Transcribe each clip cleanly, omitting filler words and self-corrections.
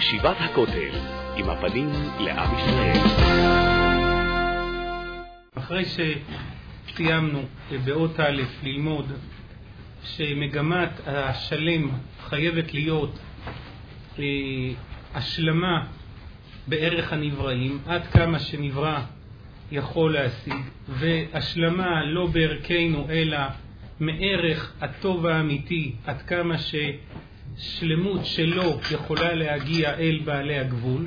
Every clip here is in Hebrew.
ישיבת הכותל, עם הפנים לעם ישראל. אחרי שסיימנו באות א' ללמוד שמגמת השלם חייבת להיות השלמה בערך הנבראים, עד כמה שנברא יכול להשיג, והשלמה לא בערכנו אלא מערך הטוב האמיתי, עד כמה ששלמות שלו יכולה להגיע אל בעלי הגבול.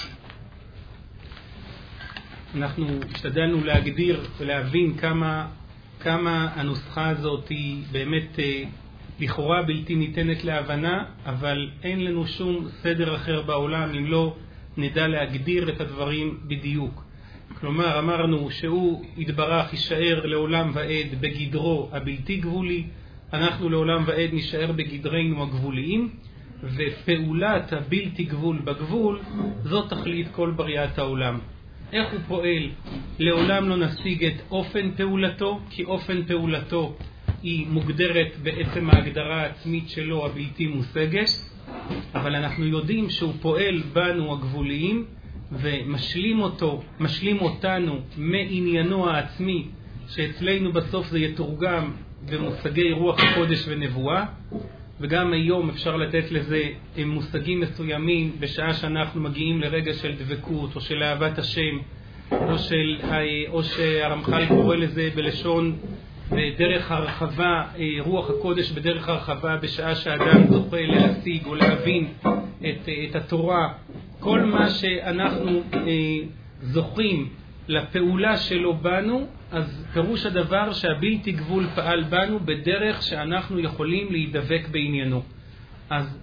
אנחנו השתדלנו להגדיר ולהבין כמה הנוסחה הזאת היא באמת לכאורה בלתי ניתנת להבנה, אבל אין לנו שום סדר אחר בעולם אם לא נדע להגדיר את הדברים בדיוק. כלומר, אמרנו שהוא יתברך יישאר לעולם ועד בגדרו הבלתי גבולי, אנחנו לעולם ועד נשאר בגדרנו הגבוליים, ופעולת הבלתי גבול בגבול זאת תכלית כל בריאת העולם. איך הוא פועל? לעולם לא נשיג את אופן פעולתו, כי אופן פעולתו היא מוגדרת בעצם ההגדרה העצמית שלו הבלתי מושגת, אבל אנחנו יודעים שהוא פועל בנו הגבוליים ומשלים אותנו מעניינו העצמי, שאצלנו בסוף זה יתורגם במושגי רוח הקודש ונבואה, וגם היום אפשר לתת לזה מושגים מסוימים בשעה שאנחנו מגיעים לרגע של דבקות או של אהבת השם, או שהרמח"ל קורא לזה בלשון בדרך הרחבה, רוח הקודש בדרך הרחבה, בשעה שהאדם זוכה להשיג או להבין את התורה. כל מה שאנחנו זוכים לפעולה שלו בנו, אז פירוש הדבר שהבלתי גבול פעל בנו בדרך שאנחנו יכולים להידבק בעניינו. אז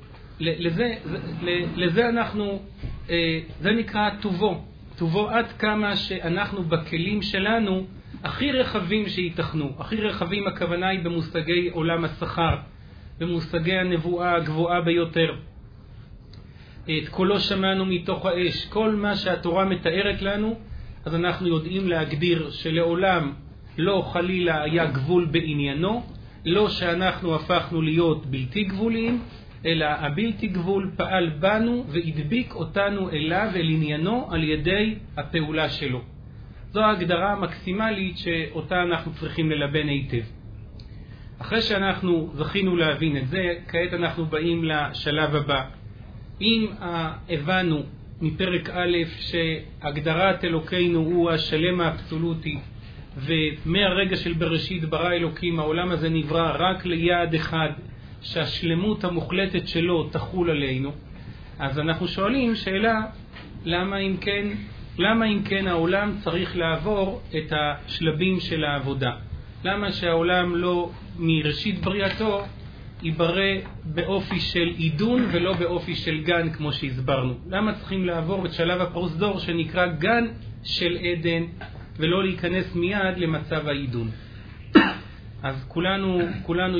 לזה אנחנו, זה נקרא טובו עד כמה שאנחנו בכלים שלנו הכי רחבים שיתכנו. הכי רחבים הכוונה היא במושגי עולם השכר, במושגי הנבואה הגבוהה ביותר. את קולו שמענו מתוך האש, כל מה שהתורה מתארת לנו, אז אנחנו יודעים להגדיר שלעולם לא חלילה היה גבול בעניינו, לא שאנחנו הפכנו להיות בלתי גבוליים, אלא הבלתי גבול פעל בנו והדביק אותנו אליו, אל עניינו, על ידי הפעולה שלו. זו ההגדרה המקסימלית שאותה אנחנו צריכים ללבן היטב. אחרי שאנחנו זכינו להבין את זה, כעת אנחנו באים לשלב הבא. אם הבנו מפרק א' שהגדרת אלוקינו הוא השלם האבסולוטי, ומהרגע של בראשית ברא אלוקים העולם הזה נברא רק ליעד אחד, שהשלמות המוחלטת שלו תחול עלינו, אז אנחנו שואלים שאלה, למה אם כן העולם צריך לעבור את השלבים של העבודה? למה שהעולם לא מראשית בריאתו ייברא באופי של עידון ולא באופי של גן כמו שהסברנו? למה צריכים לעבור את שלב הפרוזדור שנקרא גן של עדן ולא להיכנס מיד למצב העידון? אז כולנו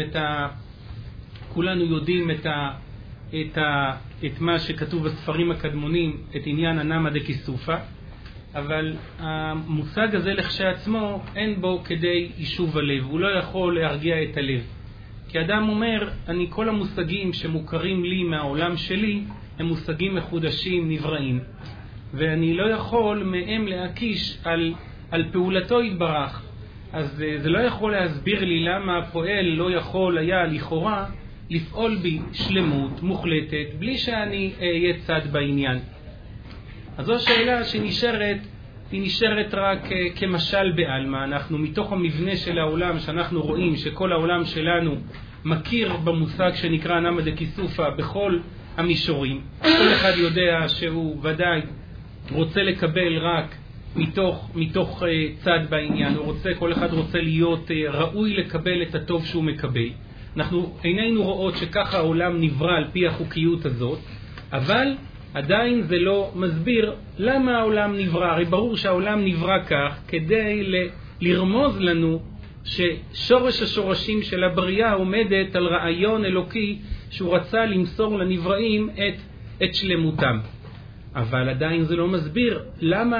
יודעים את מה שכתוב בספרים הקדמונים, את עניין הנמא דקיסופא, אבל המושג הזה לכשעצמו אין בו כדי יישוב הלב, הוא לא יכול להרגיע את הלב. כי אדם אומר, כל המושגים שמוכרים לי מהעולם שלי הם מושגים מחודשים, נבראים, ואני לא יכול מהם להקיש על פעולתו יתברך. אז זה לא יכול להסביר לי למה הפועל לא יכול היה לכאורה לפעול בי שלמות מוחלטת בלי שאני אהיה צד בעניין. אז זו שאלה שנשארת רק כמשל בעלמא. אנחנו מתוך המבנה של העולם שאנחנו רואים שכל העולם שלנו מכיר במושג שנקרא נמא דקיסופא בכל המישורים. כל אחד יודע שהוא ודאי רוצה לקבל רק מתוך צד בעניין. כל אחד רוצה להיות ראוי לקבל את הטוב שהוא מקבל. אנחנו עינינו רואות שככה העולם נברא על פי החוקיות הזאת, אבל עדיין זה לא מסביר למה העולם נברא. הרי ברור שהעולם נברא כך כדי לרמוז לנו ששורש השורשים של הבריאה עומדת על רעיון אלוקי שהוא רצה למסור לנבראים את שלמותם. אבל עדיין זה לא מסביר למה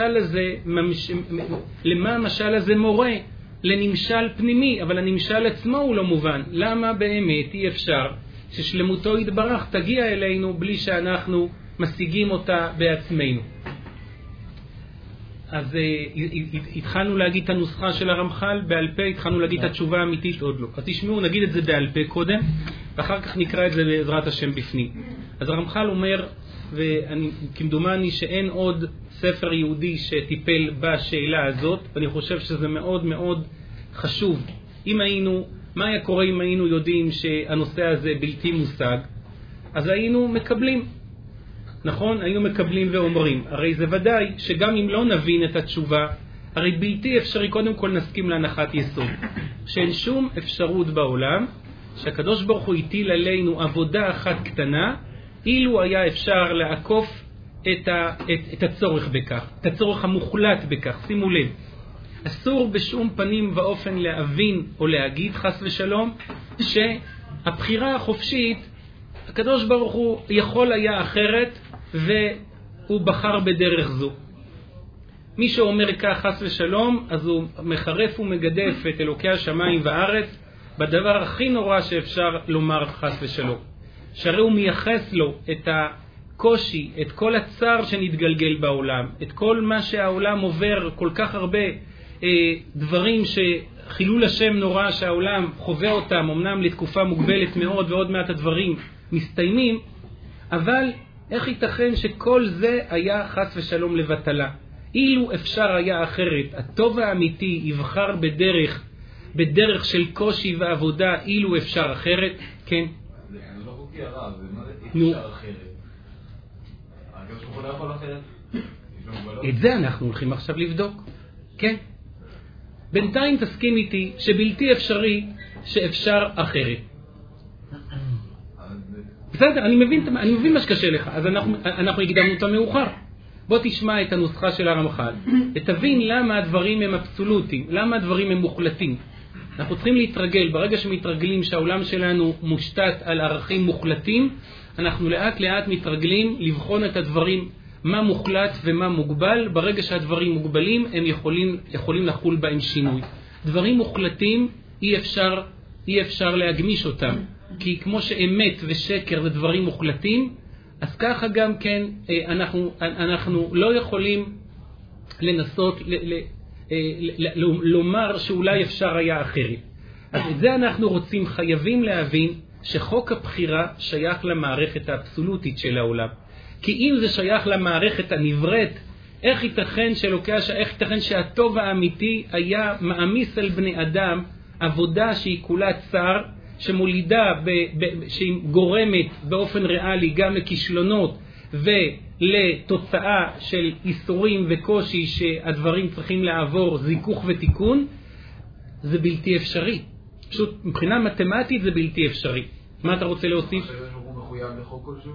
המשל הזה מורה לנמשל פנימי, אבל הנמשל עצמו הוא לא מובן. למה באמת אי אפשר ששלמותו יתברך תגיע אלינו בלי שאנחנו משיגים אותה בעצמנו. אז התחלנו להגיד את הנוסחה של הרמח"ל בעל פה, התחלנו להגיד את התשובה האמיתית עוד לא. אז תשמעו, נגיד את זה בעל פה קודם, ואחר כך נקרא את זה בעזרת השם בפנים. אז הרמח"ל אומר, וכמדומני שאין עוד ספר יהודי שטיפל בשאלה הזאת, ואני חושב שזה מאוד מאוד חשוב. מה היה קורה אם היינו יודעים שהנושא הזה בלתי מושג? אז היינו מקבלים. נכון? היינו מקבלים ואומרים. הרי זה ודאי שגם אם לא נבין את התשובה, הרי בלתי אפשרי, קודם כל נסכים להנחת יסוד. שאין שום אפשרות בעולם שהקדוש ברוך הוא הטיל עלינו עבודה אחת קטנה, אילו היה אפשר לעקוף את הצורך בכך, את הצורך המוחלט בכך. שימו לב, אסור בשום פנים ואופן להבין או להגיד חס ושלום שהבחירה החופשית, הקדוש ברוך הוא יכול היה אחרת והוא בחר בדרך זו. מי שאומר כך חס ושלום, אז הוא מחרף ומגדף את אלוקי השמיים והארץ בדבר הכי נורא שאפשר לומר חס ושלום. שהרי הוא מייחס לו את הקושי, את כל הצער שנתגלגל בעולם, את כל מה שהעולם עובר, כל כך הרבה דברים שחילול השם נורא שהעולם חווה אותם, אמנם לתקופה מוגבלת מאוד ועוד מעט הדברים מסתיימים, אבל איך ייתכן שכל זה היה חס ושלום לבטלה? אילו אפשר היה אחרת, הטוב האמיתי יבחר בדרך של קושי ועבודה, אילו אפשר אחרת, כן? זה לא חוקי הרב, זה מה זה אפשר אחרת? הקדוש ברוך הוא לא יכול אחרת? את זה אנחנו הולכים עכשיו לבדוק, כן? בינתיים תסכים איתי שבלתי אפשרי שאפשר אחרת. בסדר, אני מבין מה שקשה לך, אז אנחנו הקדמנו את המאוחר. בוא תשמע את הנוסחה של הרמח"ל, ותבין למה הדברים הם אבסולוטיים, למה הדברים הם מוחלטים. אנחנו צריכים להתרגל, ברגע שמתרגלים שהעולם שלנו מושתת על ערכים מוחלטים, אנחנו לאט לאט מתרגלים לבחון את הדברים, מה מוחלט ומה מוגבל. ברגע שהדברים מוגבלים, הם יכולים לחול בהם שינוי. דברים מוחלטים אי אפשר להגמיש אותם, כי כמו שאמת ושקר זה דברים מוחלטים, אז ככה גם כן אנחנו לא יכולים לנסות לומר שאולי אפשר היה אחרת. אז את זה אנחנו חייבים להבין שחוק הבחירה שייך למערכת האבסולוטית של העולם. כי אם זה שייך למערכת הנבראת, איך ייתכן שהטוב האמיתי היה מעמיס על בני אדם עבודה שהיא כולה צער, שמולידה, שהיא גורמת באופן ריאלי גם לכישלונות ולתוצאה של איסורים וקושי שהדברים צריכים לעבור זיכוך ותיקון? זה בלתי אפשרי. פשוט מבחינה מתמטית זה בלתי אפשרי. מה אתה רוצה להוסיף? הוא מחויב לחוק כלשהו?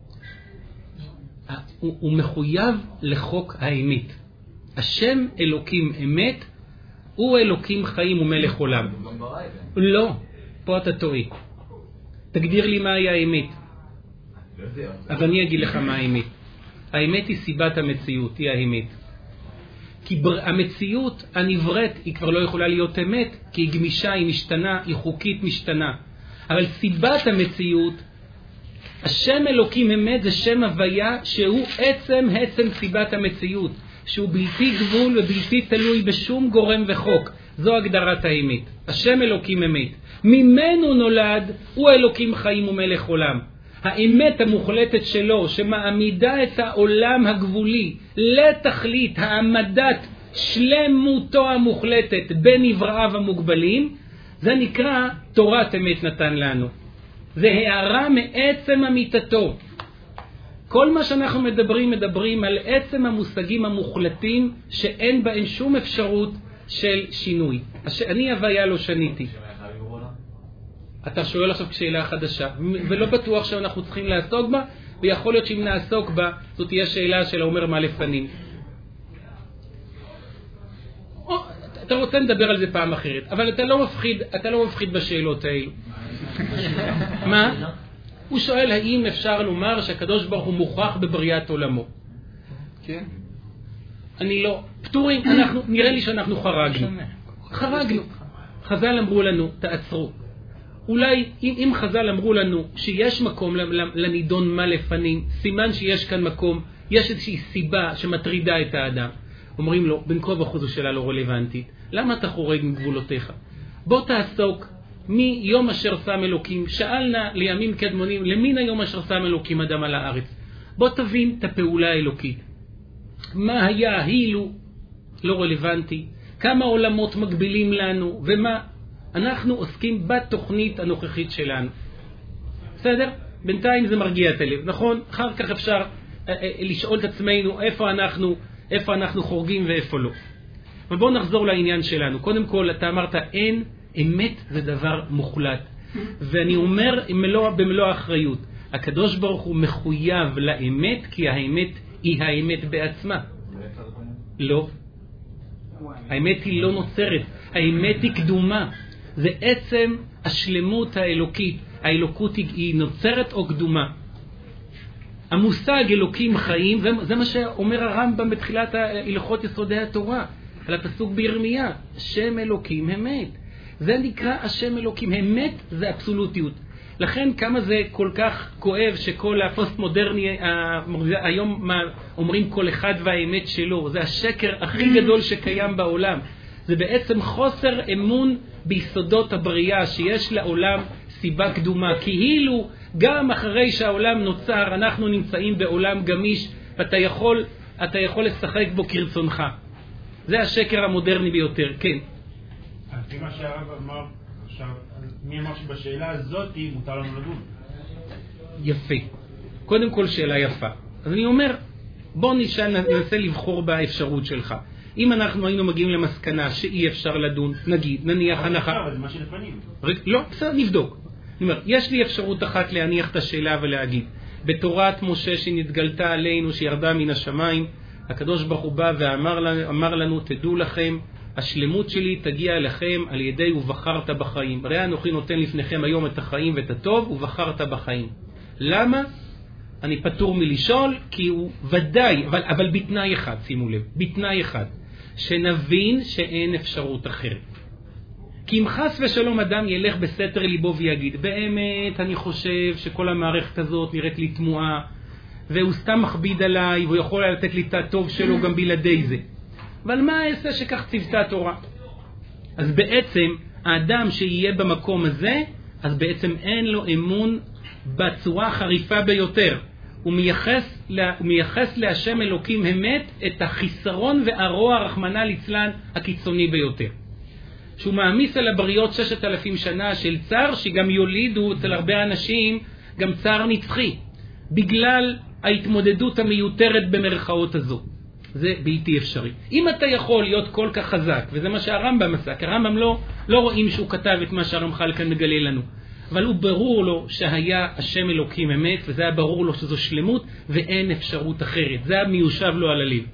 הוא מחויב לחוק האמת. השם אלוקים אמת, הוא אלוקים חיים ומלך עולם. לא, פה אתה טועה. תגדיר לי מהי האמת. אז אני אגיד לך מה האמת. האמת היא סיבת המציאות, היא האמת. כי המציאות הנבראת היא כבר לא יכולה להיות אמת, כי היא גמישה, היא משתנה, היא חוקית משתנה. אבל סיבת המציאות, השם אלוקים אמת זה שם הוויה שהוא עצם סיבת המציאות, שהוא בלתי גבול ובלתי תלוי בשום גורם וחוק. זו הגדרת האמת. השם אלוקים אמת. ממנו נולד, הוא אלוקים חיים ומלך עולם. האמת המוחלטת שלו שמעמידה את העולם הגבולי לתכלית העמדת שלמותו המוחלטת בין עבריו המוגבלים, זה נקרא תורת אמת נתן לנו. זה הערה מעצם אמיתתו. כל מה שאנחנו מדברים על עצם המושגים המוחלטים שאין בהם שום אפשרות של שינוי. אני הוויה לא שניתי. אתה שואל עכשיו שאלה חדשה, ולא בטוח שאנחנו צריכים לעסוק בה, ויכול להיות שאם נעסוק בה, זאת תהיה שאלה של האומר מה לפנים. אתה רוצה לדבר על זה פעם אחרת, אבל אתה לא מפחיד בשאלות האלו. מה? הוא שואל האם אפשר לומר שהקדוש ברוך הוא מוכרח בבריאת עולמו. כן. אני לא. פטורים, נראה לי שאנחנו חרגנו. חז"ל אמרו לנו, תעצרו. אולי אם חז"ל אמרו לנו שיש מקום לנידון מה לפנים, סימן שיש כאן מקום, יש איזושהי סיבה שמטרידה את האדם. אומרים לו, בין כה וכה זו שאלה לא רלוונטית, למה אתה חורג מגבולותיך? בוא תעסוק מיום אשר שם אלוקים, שאלנה לימים קדמונים, למין היום אשר שם אלוקים אדם על הארץ. בוא תבין את הפעולה האלוקית. מה היה, אילו, לא רלוונטי, כמה עולמות מגבילים לנו, ומה אנחנו עוסקים בתוכנית הנוכחית שלנו. בסדר? בינתיים זה מרגיע את הלב, נכון? אחר כך אפשר לשאול את עצמנו איפה אנחנו חורגים ואיפה לא. אבל בואו נחזור לעניין שלנו. קודם כל, אתה אמרת, אין אמת זה דבר מוחלט. ואני אומר במלוא האחריות, הקדוש ברוך הוא מחויב לאמת, כי האמת היא האמת בעצמה. לא. האמת היא לא נוצרת. האמת היא קדומה. זה עצם השלמות האלוקית. האלוקות היא נוצרת או קדומה. המושג אלוקים חיים, זה מה שאומר הרמב"ם בתחילת הלכות יסודי התורה, על הפסוק בירמיה, השם אלוקים אמת. זה נקרא השם אלוקים, אמת זה אבסולוטיות. לכן כמה זה כל כך כואב שכל הפוסט-מודרני היום אומרים כל אחד והאמת שלו, זה השקר הכי גדול שקיים בעולם. זה בעצם חוסר אמון ביסודות הבריאה, שיש לעולם סיבה קדומה, כאילו גם אחרי שהעולם נוצר אנחנו נמצאים בעולם גמיש, ואתה יכול לשחק בו כרצונך. זה השקר המודרני ביותר. כן. לפי מה שהרב אמר עכשיו, מי אמר שבשאלה הזאת מותר לנו לדון? יפה. קודם כל שאלה יפה. אז אני אומר, בוא ננסה לבחור באפשרות שלך. אם אנחנו היינו מגיעים למסקנה שאי אפשר לדון, נניח הנחה. אבל זה מה שלפנים. לא, בסדר, נבדוק. אני אומר, יש לי אפשרות אחת להניח את השאלה ולהגיד, בתורת משה שנתגלתה עלינו, שירדה מן השמיים, הקדוש ברוך הוא בא ואמר לנו, תדעו לכם, השלמות שלי תגיע אליכם על ידי ובחרת בחיים. ראה אנוכי נותן לפניכם היום את החיים ואת הטוב, ובחרת בחיים. למה? אני פטור מלשאול, כי הוא ודאי, אבל בתנאי אחד, שימו לב, בתנאי אחד, שנבין שאין אפשרות אחרת. כי אם חס ושלום אדם ילך בסתר ליבו ויגיד, באמת אני חושב שכל המערכת הזאת נראית לי תמוהה, והוא סתם מכביד עליי, והוא יכול לתת לי את הטוב שלו גם בלעדי זה. אבל מה אעשה שכך צוותה התורה? אז בעצם האדם שיהיה במקום הזה, אז בעצם אין לו אמון בצורה החריפה ביותר. הוא מייחס להשם אלוקים אמת את החיסרון והרוע רחמנא ליצלן הקיצוני ביותר. שהוא מעמיס על הבריות 6,000 שנה של צער, שגם יולידו אצל הרבה אנשים גם צער נצחי, בגלל ההתמודדות המיותרת במרכאות הזו. זה בלתי אפשרי. אם אתה יכול להיות כל כך חזק, וזה מה שהרמב"ם עשה, כי הרמב"ם לא רואים שהוא כתב את מה שהרמח"ל כאן מגלה לנו, אבל הוא ברור לו שהיה השם אלוקים אמת, וזה היה ברור לו שזו שלמות ואין אפשרות אחרת. זה היה מיושב לו על הלב.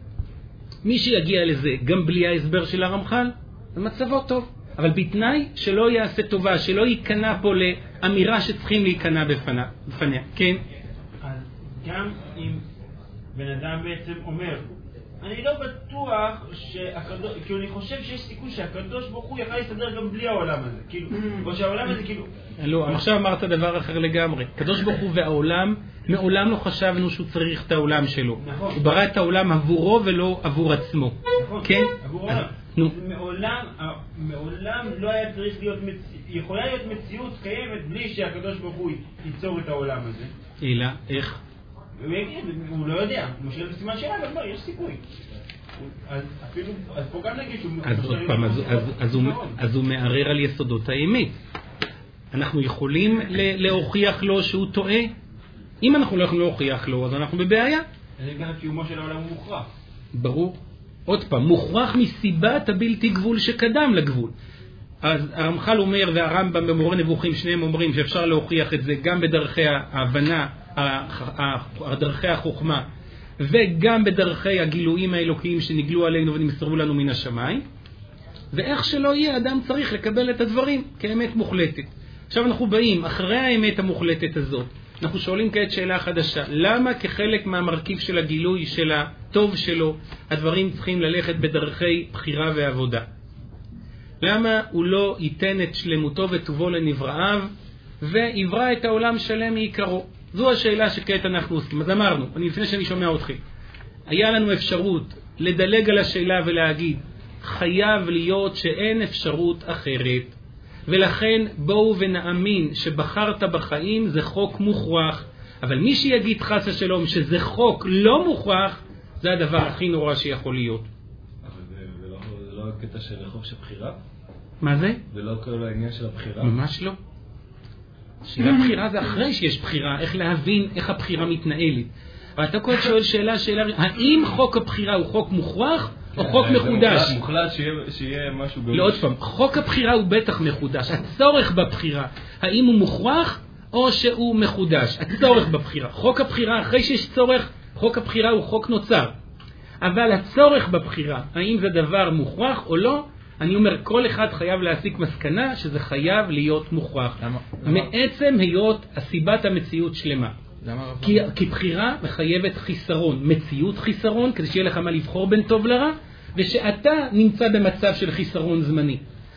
מי שיגיע לזה גם בלי ההסבר של הרמח"ל, זה מצבו טוב. אבל בתנאי שלא יעשה טובה, שלא ייכנע פה לאמירה שצריכים להיכנע בפניה. כן? אז גם אם בן אדם בעצם אומר, אני לא בטוח כאילו אני חושב שיש סיכוי שהקדוש ברוך הוא יכל להסתדר גם בלי העולם הזה, כאילו, או שהעולם הזה כאילו... לא, עכשיו אמרת דבר אחר לגמרי. הקדוש ברוך הוא והעולם, מעולם לא חשבנו שהוא צריך את העולם שלו. נכון. הוא ברא את העולם עבורו ולא עבור עצמו. נכון, כן? עבור העולם. מעולם לא היה צריך להיות, יכולה להיות מציאות קיימת בלי שהקדוש ברוך הוא ייצור את העולם הזה. אלא, איך? הוא יגיד, הוא לא יודע, הוא משאיר את הסימן שלה, אבל לא, יש סיכוי. אז פה גם נגיד שהוא... אז עוד פעם, אז הוא מערער על יסודות האמת. אנחנו יכולים להוכיח לו שהוא טועה? אם אנחנו לא יכולים להוכיח לו, אז אנחנו בבעיה. אני גם קיומו של העולם הוא מוכרח. ברור. עוד פעם, מוכרח מסיבת הבלתי גבול שקדם לגבול. אז הרמח"ל אומר, והרמב"ם במורה נבוכים, שניהם אומרים שאפשר להוכיח את זה גם בדרכי ההבנה, דרכי החוכמה, וגם בדרכי הגילויים האלוקיים שנגלו עלינו ונמסרו לנו מן השמיים. ואיך שלא יהיה, אדם צריך לקבל את הדברים כאמת מוחלטת. עכשיו אנחנו באים, אחרי האמת המוחלטת הזאת, אנחנו שואלים כעת שאלה חדשה. למה כחלק מהמרכיב של הגילוי של הטוב שלו, הדברים צריכים ללכת בדרכי בחירה ועבודה? למה הוא לא ייתן את שלמותו וטובו לנבראיו, ויברא את העולם שלם מעיקרו? זו השאלה שכעת אנחנו עוסקים. אז אמרנו, לפני שאני שומע אתכם, היה לנו אפשרות לדלג על השאלה ולהגיד, חייב להיות שאין אפשרות אחרת, ולכן בואו ונאמין שבחרת בחיים זה חוק מוכרח, אבל מי שיגיד חס ושלום שזה חוק לא מוכרח, זה הדבר הכי נורא שיכול להיות. אבל זה לא הקטע של חופש הבחירה? מה זה? ולא כל העניין של הבחירה? ממש לא. שאלה בחירה זה אחרי שיש בחירה, איך להבין איך הבחירה מתנהלת. אבל אתה כל שואל שאלה, האם חוק הבחירה הוא חוק מוכרח או חוק מחודש? מוחלט שיהיה משהו גמוש. לא, עוד פעם, חוק הבחירה הוא בטח מחודש. הצורך בבחירה, האם הוא מוכרח או שהוא מחודש? הצורך בבחירה. חוק הבחירה, אחרי שיש צורך, חוק הבחירה הוא חוק נוצר. אבל הצורך בבחירה, האם זה דבר מוכרח או לא? אני אומר, כל אחד חייב להסיק מסקנה שזה חייב להיות מוכרח. מעצם היות הסיבת המציאות שלמה. כי בחירה מחייבת חיסרון, מציאות חיסרון, כדי שיהיה לך מה לבחור בין טוב לרע, ושאתה נמצא במצב של חיסרון זמני.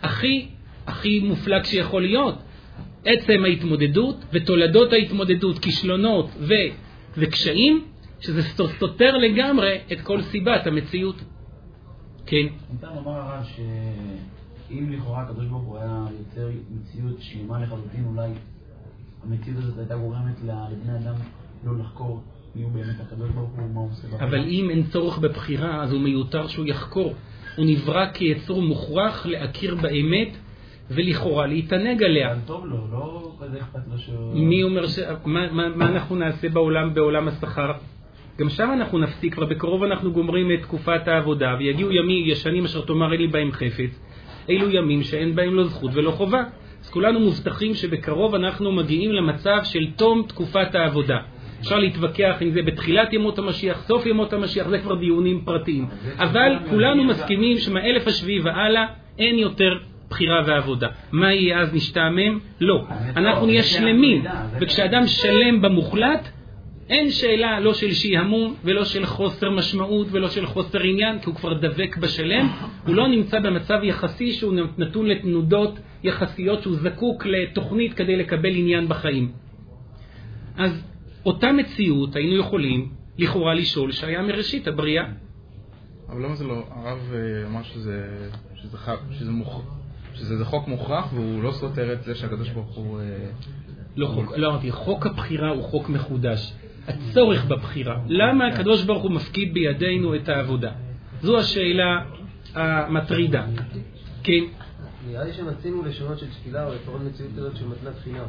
הכי מופלג שיכול להיות. עצם ההתמודדות ותולדות ההתמודדות, כישלונות וקשיים, שזה סותר לגמרי את כל סיבת המציאות. כן. ניתן לומר הרב שאם לכאורה הקדוש ברוך הוא היה יוצר מציאות שלמה לחלוטין, אולי המציאות הזאת הייתה גורמת לבני אדם לא לחקור מי הוא באמת הקדוש ברוך הוא, מה הוא עושה בבחירה. אבל אם אין צורך בבחירה, אז הוא מיותר שהוא יחקור. הוא נברא כיצור מוכרח להכיר באמת ולכאורה להתענג עליה. אבל טוב לו, לא כזה אכפת לו שהוא... מי אומר מה אנחנו נעשה בעולם השכר? גם שם אנחנו נפסיק, ובקרוב אנחנו גומרים את תקופת העבודה, ויגיעו ימים ישנים אשר תאמר אין לי בהם חפץ. אילו ימים שאין בהם לא זכות ולא חובה. אז כולנו מובטחים שבקרוב אנחנו מגיעים למצב של תום תקופת העבודה. אפשר להתווכח אם זה בתחילת ימות המשיח, סוף ימות המשיח, זה כבר דיונים פרטיים. אבל כולנו מסכימים שמאלף השביעי והלאה אין יותר בחירה ועבודה. מה יהיה אז נשתעמם? לא. אנחנו נהיה שלמים, וכשאדם שלם במוחלט, אין שאלה לא של שיהמום ולא של חוסר משמעות ולא של חוסר עניין, כי הוא כבר דבק בשלם. הוא לא נמצא במצב יחסי שהוא נתון לתנודות יחסיות, שהוא זקוק לתוכנית כדי לקבל עניין בחיים. אז אותה מציאות היינו יכולים לכאורה לשאול שהיה מראשית הבריאה. אבל למה זה לא? הרב אמר שזה חוק מוכרח והוא לא סותר את זה שהקדוש ברוך הוא... לא אמרתי, חוק הבחירה הוא חוק מחודש. הצורך בבחירה. למה הקדוש ברוך הוא מפקיד בידינו את העבודה? זו השאלה המטרידה. כן? נראה לי שמצינו לשונות של תפילה או לפחות מציאות הזאת של מתנת חינם.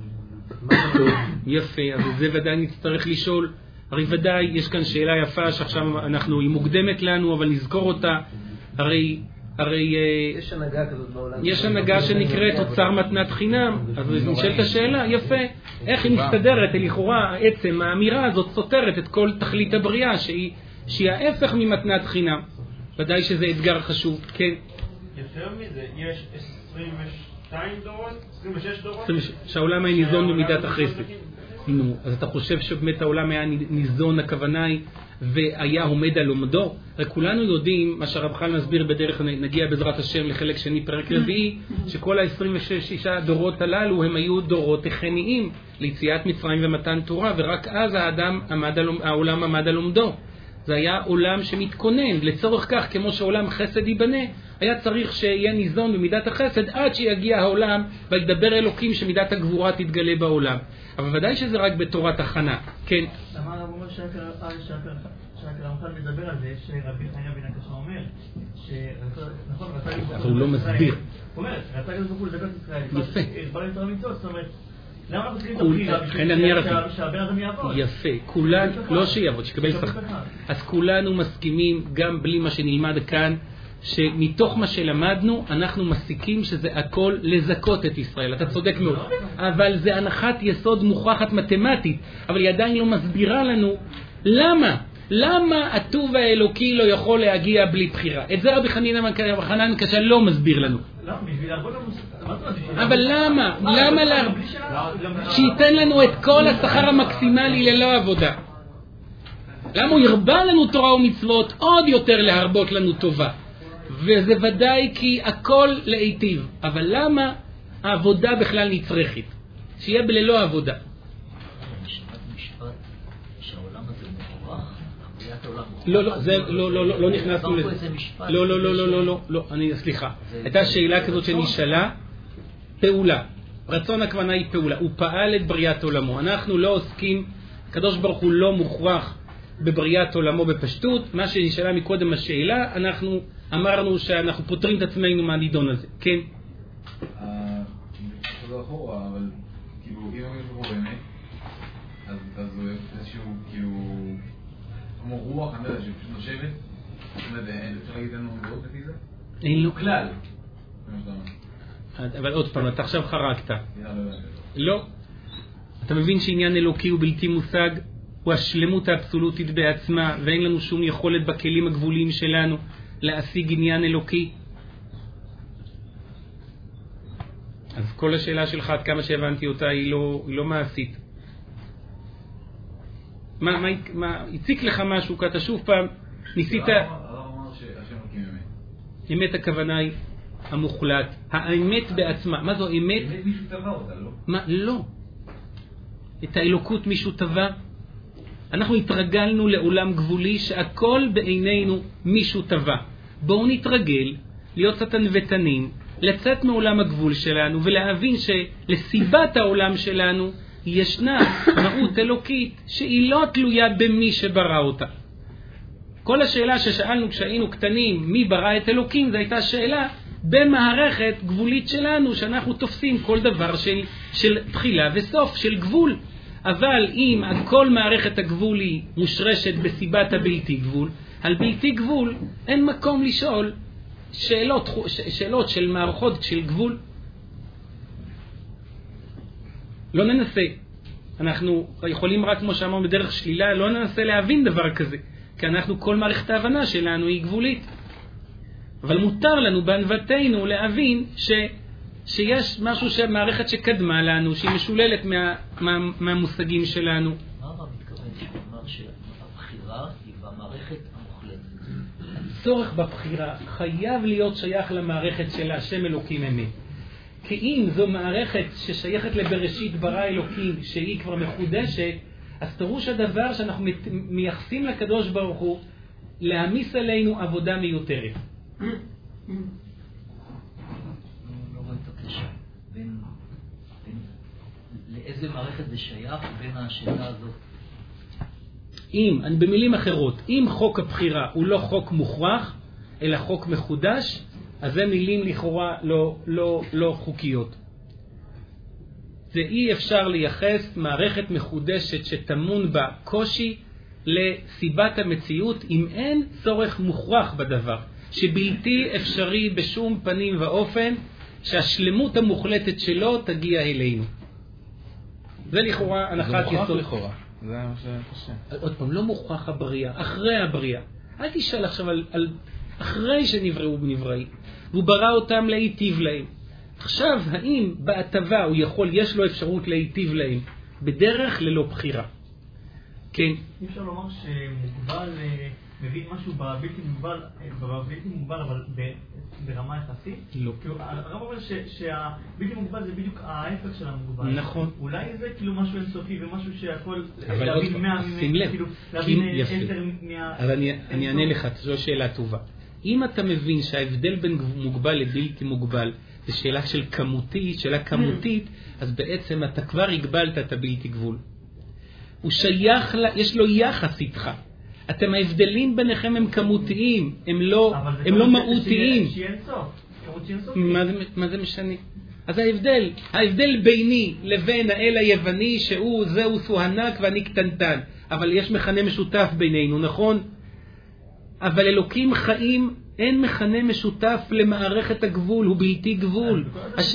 יפה, אבל זה ודאי נצטרך לשאול. הרי ודאי יש כאן שאלה יפה שעכשיו היא מוקדמת לנו, אבל נזכור אותה. הרי יש הנהגה כזאת בעולם. יש הנהגה שנקראת אוצר מתנת חינם. אז נשאלת השאלה, יפה, איך היא מסתדרת? לכאורה העצם, האמירה הזאת סותרת את כל תכלית הבריאה שהיא ההפך ממתנת חינם. ודאי שזה אתגר חשוב. כן. יותר מזה, יש 22 דורות, 26 דורות שהעולם היה ניזון במידת החסד. נו, אז אתה חושב שבאמת העולם היה ניזון, הכוונה היא, והיה עומד על עומדו? הרי כולנו יודעים, מה שהרב חל מסביר בדרך, נגיע בעזרת השם לחלק שני פרק רביעי, שכל ה-26 דורות הללו הם היו דורות תכניים ליציאת מצרים ומתן תורה, ורק אז העולם עמד על עומדו. זה היה עולם שמתכונן, לצורך כך, כמו שעולם חסד ייבנה, היה צריך שיהיה ניזון במידת החסד עד שיגיע העולם וידבר אלוקים שמידת הגבורה תתגלה בעולם. אבל ודאי שזה רק בתורת הכנה. כן. למה הרב אומר שהרמח"ל מדבר על זה, שרבי חנינא בן עקשיא אומר, נכון, אבל הוא לא מסביר. הוא אומר, רצה גם זכו לדבר ישראל. יפה. בא ליותר מצוות, זאת אומרת, למה אנחנו צריכים את הבחירה שהבן אדם יעבוד? יפה, כולנו, לא שיעבוד, שיקבל שכר. אז כולנו מסכימים, גם בלי מה שנלמד כאן, שמתוך מה שלמדנו אנחנו מסיקים שזה הכל לזכות את ישראל. אתה צודק מאוד, אבל זה הנחת יסוד מוכחת מתמטית, אבל היא עדיין לא מסבירה לנו למה הטוב האלוקי לא יכול להגיע בלי בחירה. את זה רבי חנינא בן עקשיא לא מסביר לנו. אבל למה שייתן לנו את כל השכר המקסימלי ללא עבודה? למה הוא ירבה לנו תורה ומצוות עוד יותר להרבות לנו טובה? וזה ודאי כי הכל להיטיב. אבל למה העבודה בכלל נצרכת? שיהיה ללא עבודה. לא, זה לא נכנסנו לזה. לא, סליחה. הייתה שאלה כזאת שנשאלה, פעולה. רצון הכוונה היא פעולה. הוא פעל את בריאת עולמו. אנחנו לא עוסקים, הקדוש ברוך הוא לא מוכרח בבריאת עולמו בפשטות. מה שנשאלה מקודם השאלה, אנחנו אמרנו שאנחנו פותרים את עצמנו מהנידון הזה. כן? זה אחורה, אבל כאילו, אם יש בו באמת, אז הוא איזשהו, כאילו, כמו רוח, אני לא יודע, שפשוט נושבת, אפשר להגיד לנו מאוד לפי זה? אין לו כלל. אבל עוד פעם, אתה עכשיו חרקת. לא. אתה מבין שעניין אלוקי הוא בלתי מושג, הוא השלמות האבסולוטית בעצמה, ואין לנו שום יכולת בכלים הגבוליים שלנו להשיג עניין אלוקי. אז כל השאלה שלך, עד כמה שהבנתי אותה, היא לא מעשית. מה, הציק לך משהו, כי אתה שוב פעם ניסית... אמת הכוונה היא המוחלט, האמת בעצמה. מה זו אמת? אמת מישהו טבע אותה, לא? מה? לא. את האלוקות מישהו טבע. אנחנו התרגלנו לעולם גבולי שהכל בעינינו מישהו טבע. בואו נתרגל להיות קצת ענוותנים, לצאת מעולם הגבול שלנו ולהבין שלסיבת העולם שלנו ישנה מהות אלוקית שהיא לא תלויה במי שברא אותה. כל השאלה ששאלנו כשהיינו קטנים, מי ברא את אלוקים, זו הייתה שאלה במערכת גבולית שלנו, שאנחנו תופסים כל דבר של תחילה וסוף, של גבול. אבל אם כל מערכת הגבול היא מושרשת בסיבת הבלתי גבול, על בלתי גבול אין מקום לשאול שאלות של מערכות של גבול. לא ננסה. אנחנו יכולים רק, כמו שאמרנו, בדרך שלילה, לא ננסה להבין דבר כזה. כי אנחנו, כל מערכת ההבנה שלנו היא גבולית. אבל מותר לנו בענוותנו להבין שיש משהו שמערכת שקדמה לנו, שהיא משוללת מהמושגים שלנו. מה הרב מתכוון שאומר שהבחירה היא במערכת המוחלטת? הצורך בבחירה חייב להיות שייך למערכת של השם אלוקים אמת. כי אם זו מערכת ששייכת לבראשית ברא אלוקים, שהיא כבר מחודשת, אז פירוש הדבר שאנחנו מייחסים לקדוש ברוך הוא להעמיס עלינו עבודה מיותרת. לא רואה את הקשר. לאיזה מערכת זה שייך בין השאלה הזאת? במילים אחרות, אם חוק הבחירה הוא לא חוק מוכרח, אלא חוק מחודש, אז זה מילים לכאורה לא חוקיות. זה אי אפשר לייחס מערכת מחודשת שתמון בה קושי לסיבת המציאות, אם אין צורך מוכרח בדבר, שבלתי אפשרי בשום פנים ואופן שהשלמות המוחלטת שלו תגיע אלינו. זה לכאורה הנחת יסוד. זה לכאורה. זה מה שקשה. עוד פעם, לא מוכרח הבריאה, אחרי הבריאה. אל תשאל עכשיו על אחרי שנבראו בנבראי, והוא ברא אותם להיטיב להם. עכשיו, האם בהטבה יש לו אפשרות להיטיב להם בדרך ללא בחירה? כן. אי אפשר לומר שמוגבל מבין משהו בבלתי מוגבל, אבל ברמה יחסית? לא. הרב אומר שהבלתי מוגבל זה בדיוק ההפך של המוגבל. נכון. אולי זה כאילו משהו אינסופי ומשהו שהכל להבין 100 שים לב. להבין 10 אז אני אענה לך, זו שאלה טובה. אם אתה מבין שההבדל בין מוגבל לבלתי מוגבל זה שאלה כמותית, אז בעצם אתה כבר הגבלת את הבלתי גבול. הוא שייך, יש לו יחס איתך. ההבדלים ביניכם הם כמותיים, הם לא מהותיים. מה זה משנה? אז ההבדל ביני לבין האל היווני זהו ענק ואני קטנטן, אבל יש מכנה משותף בינינו, נכון? אבל אלוקים חיים, אין מכנה משותף למערכת הגבול, הוא בלתי גבול.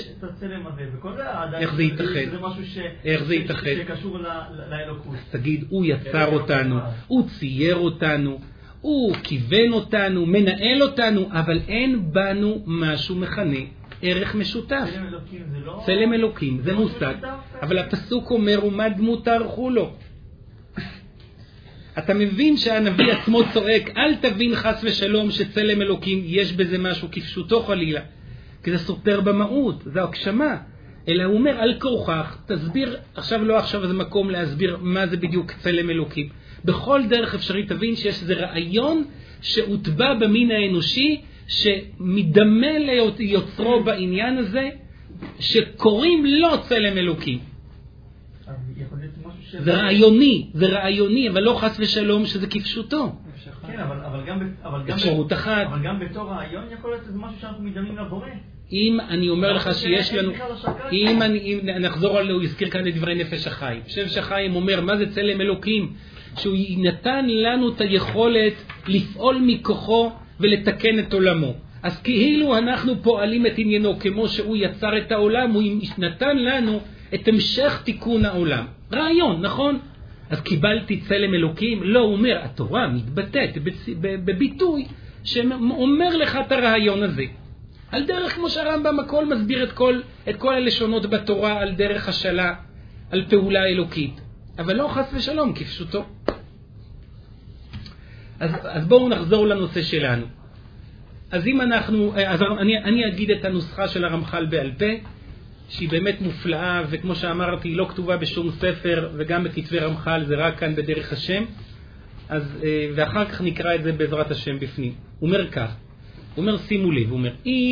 איך זה ייתכן? איך זה ייתכן? שקשור לאלוקות. תגיד, הוא יצר אותנו, הוא צייר אותנו, הוא כיוון אותנו, מנהל אותנו, אבל אין בנו משהו מכנה, ערך משותף. צלם אלוקים, זה מושג. אבל הפסוק אומר, ומה דמות תערכו לו? אתה מבין שהנביא עצמו צועק, אל תבין חס ושלום שצלם אלוקים יש בזה משהו כפשוטו חלילה, כי זה סותר במהות, זה הקשמה. אלא הוא אומר, על כורכך, תסביר, עכשיו זה מקום להסביר מה זה בדיוק צלם אלוקים. בכל דרך אפשרי תבין שיש איזה רעיון שהוטבע במין האנושי, שמדמה ליוצרו בעניין הזה, שקוראים לו צלם אלוקים. זה רעיוני, אבל לא חס ושלום שזה כפשוטו. כן, אבל אפשרות אחת. אבל גם בתור רעיון יכול להיות שזה משהו שאנחנו מדמים לבורא. אם אני אומר לך שיש לנו, אם נחזור על, הוא הזכיר כאן את דברי נפש החיים. נפש החיים אומר, מה זה צלם אלוקים? שהוא נתן לנו את היכולת לפעול מכוחו ולתקן את עולמו. אז כאילו אנחנו פועלים את עניינו כמו שהוא יצר את העולם, הוא נתן לנו את המשך תיקון העולם. רעיון, נכון? אז קיבלתי צלם אלוקים? לא, הוא אומר, התורה מתבטאת בביטוי שאומר לך את הרעיון הזה. על דרך כמו שהרמב"ם הכל מסביר את כל הלשונות בתורה על דרך השאלה, על פעולה אלוקית. אבל לא חס ושלום, כפשוטו. אז בואו נחזור לנושא שלנו. אז אם אני אגיד את הנוסחה של הרמח"ל בעל פה, שהיא באמת מופלאה, וכמו שאמרתי, היא לא כתובה בשום ספר, וגם בכתבי רמח"ל, זה רק כאן בדרך השם. ואחר כך נקרא את זה בעזרת השם בפנים. הוא אומר כך, הוא אומר, שימו לב, הוא אומר,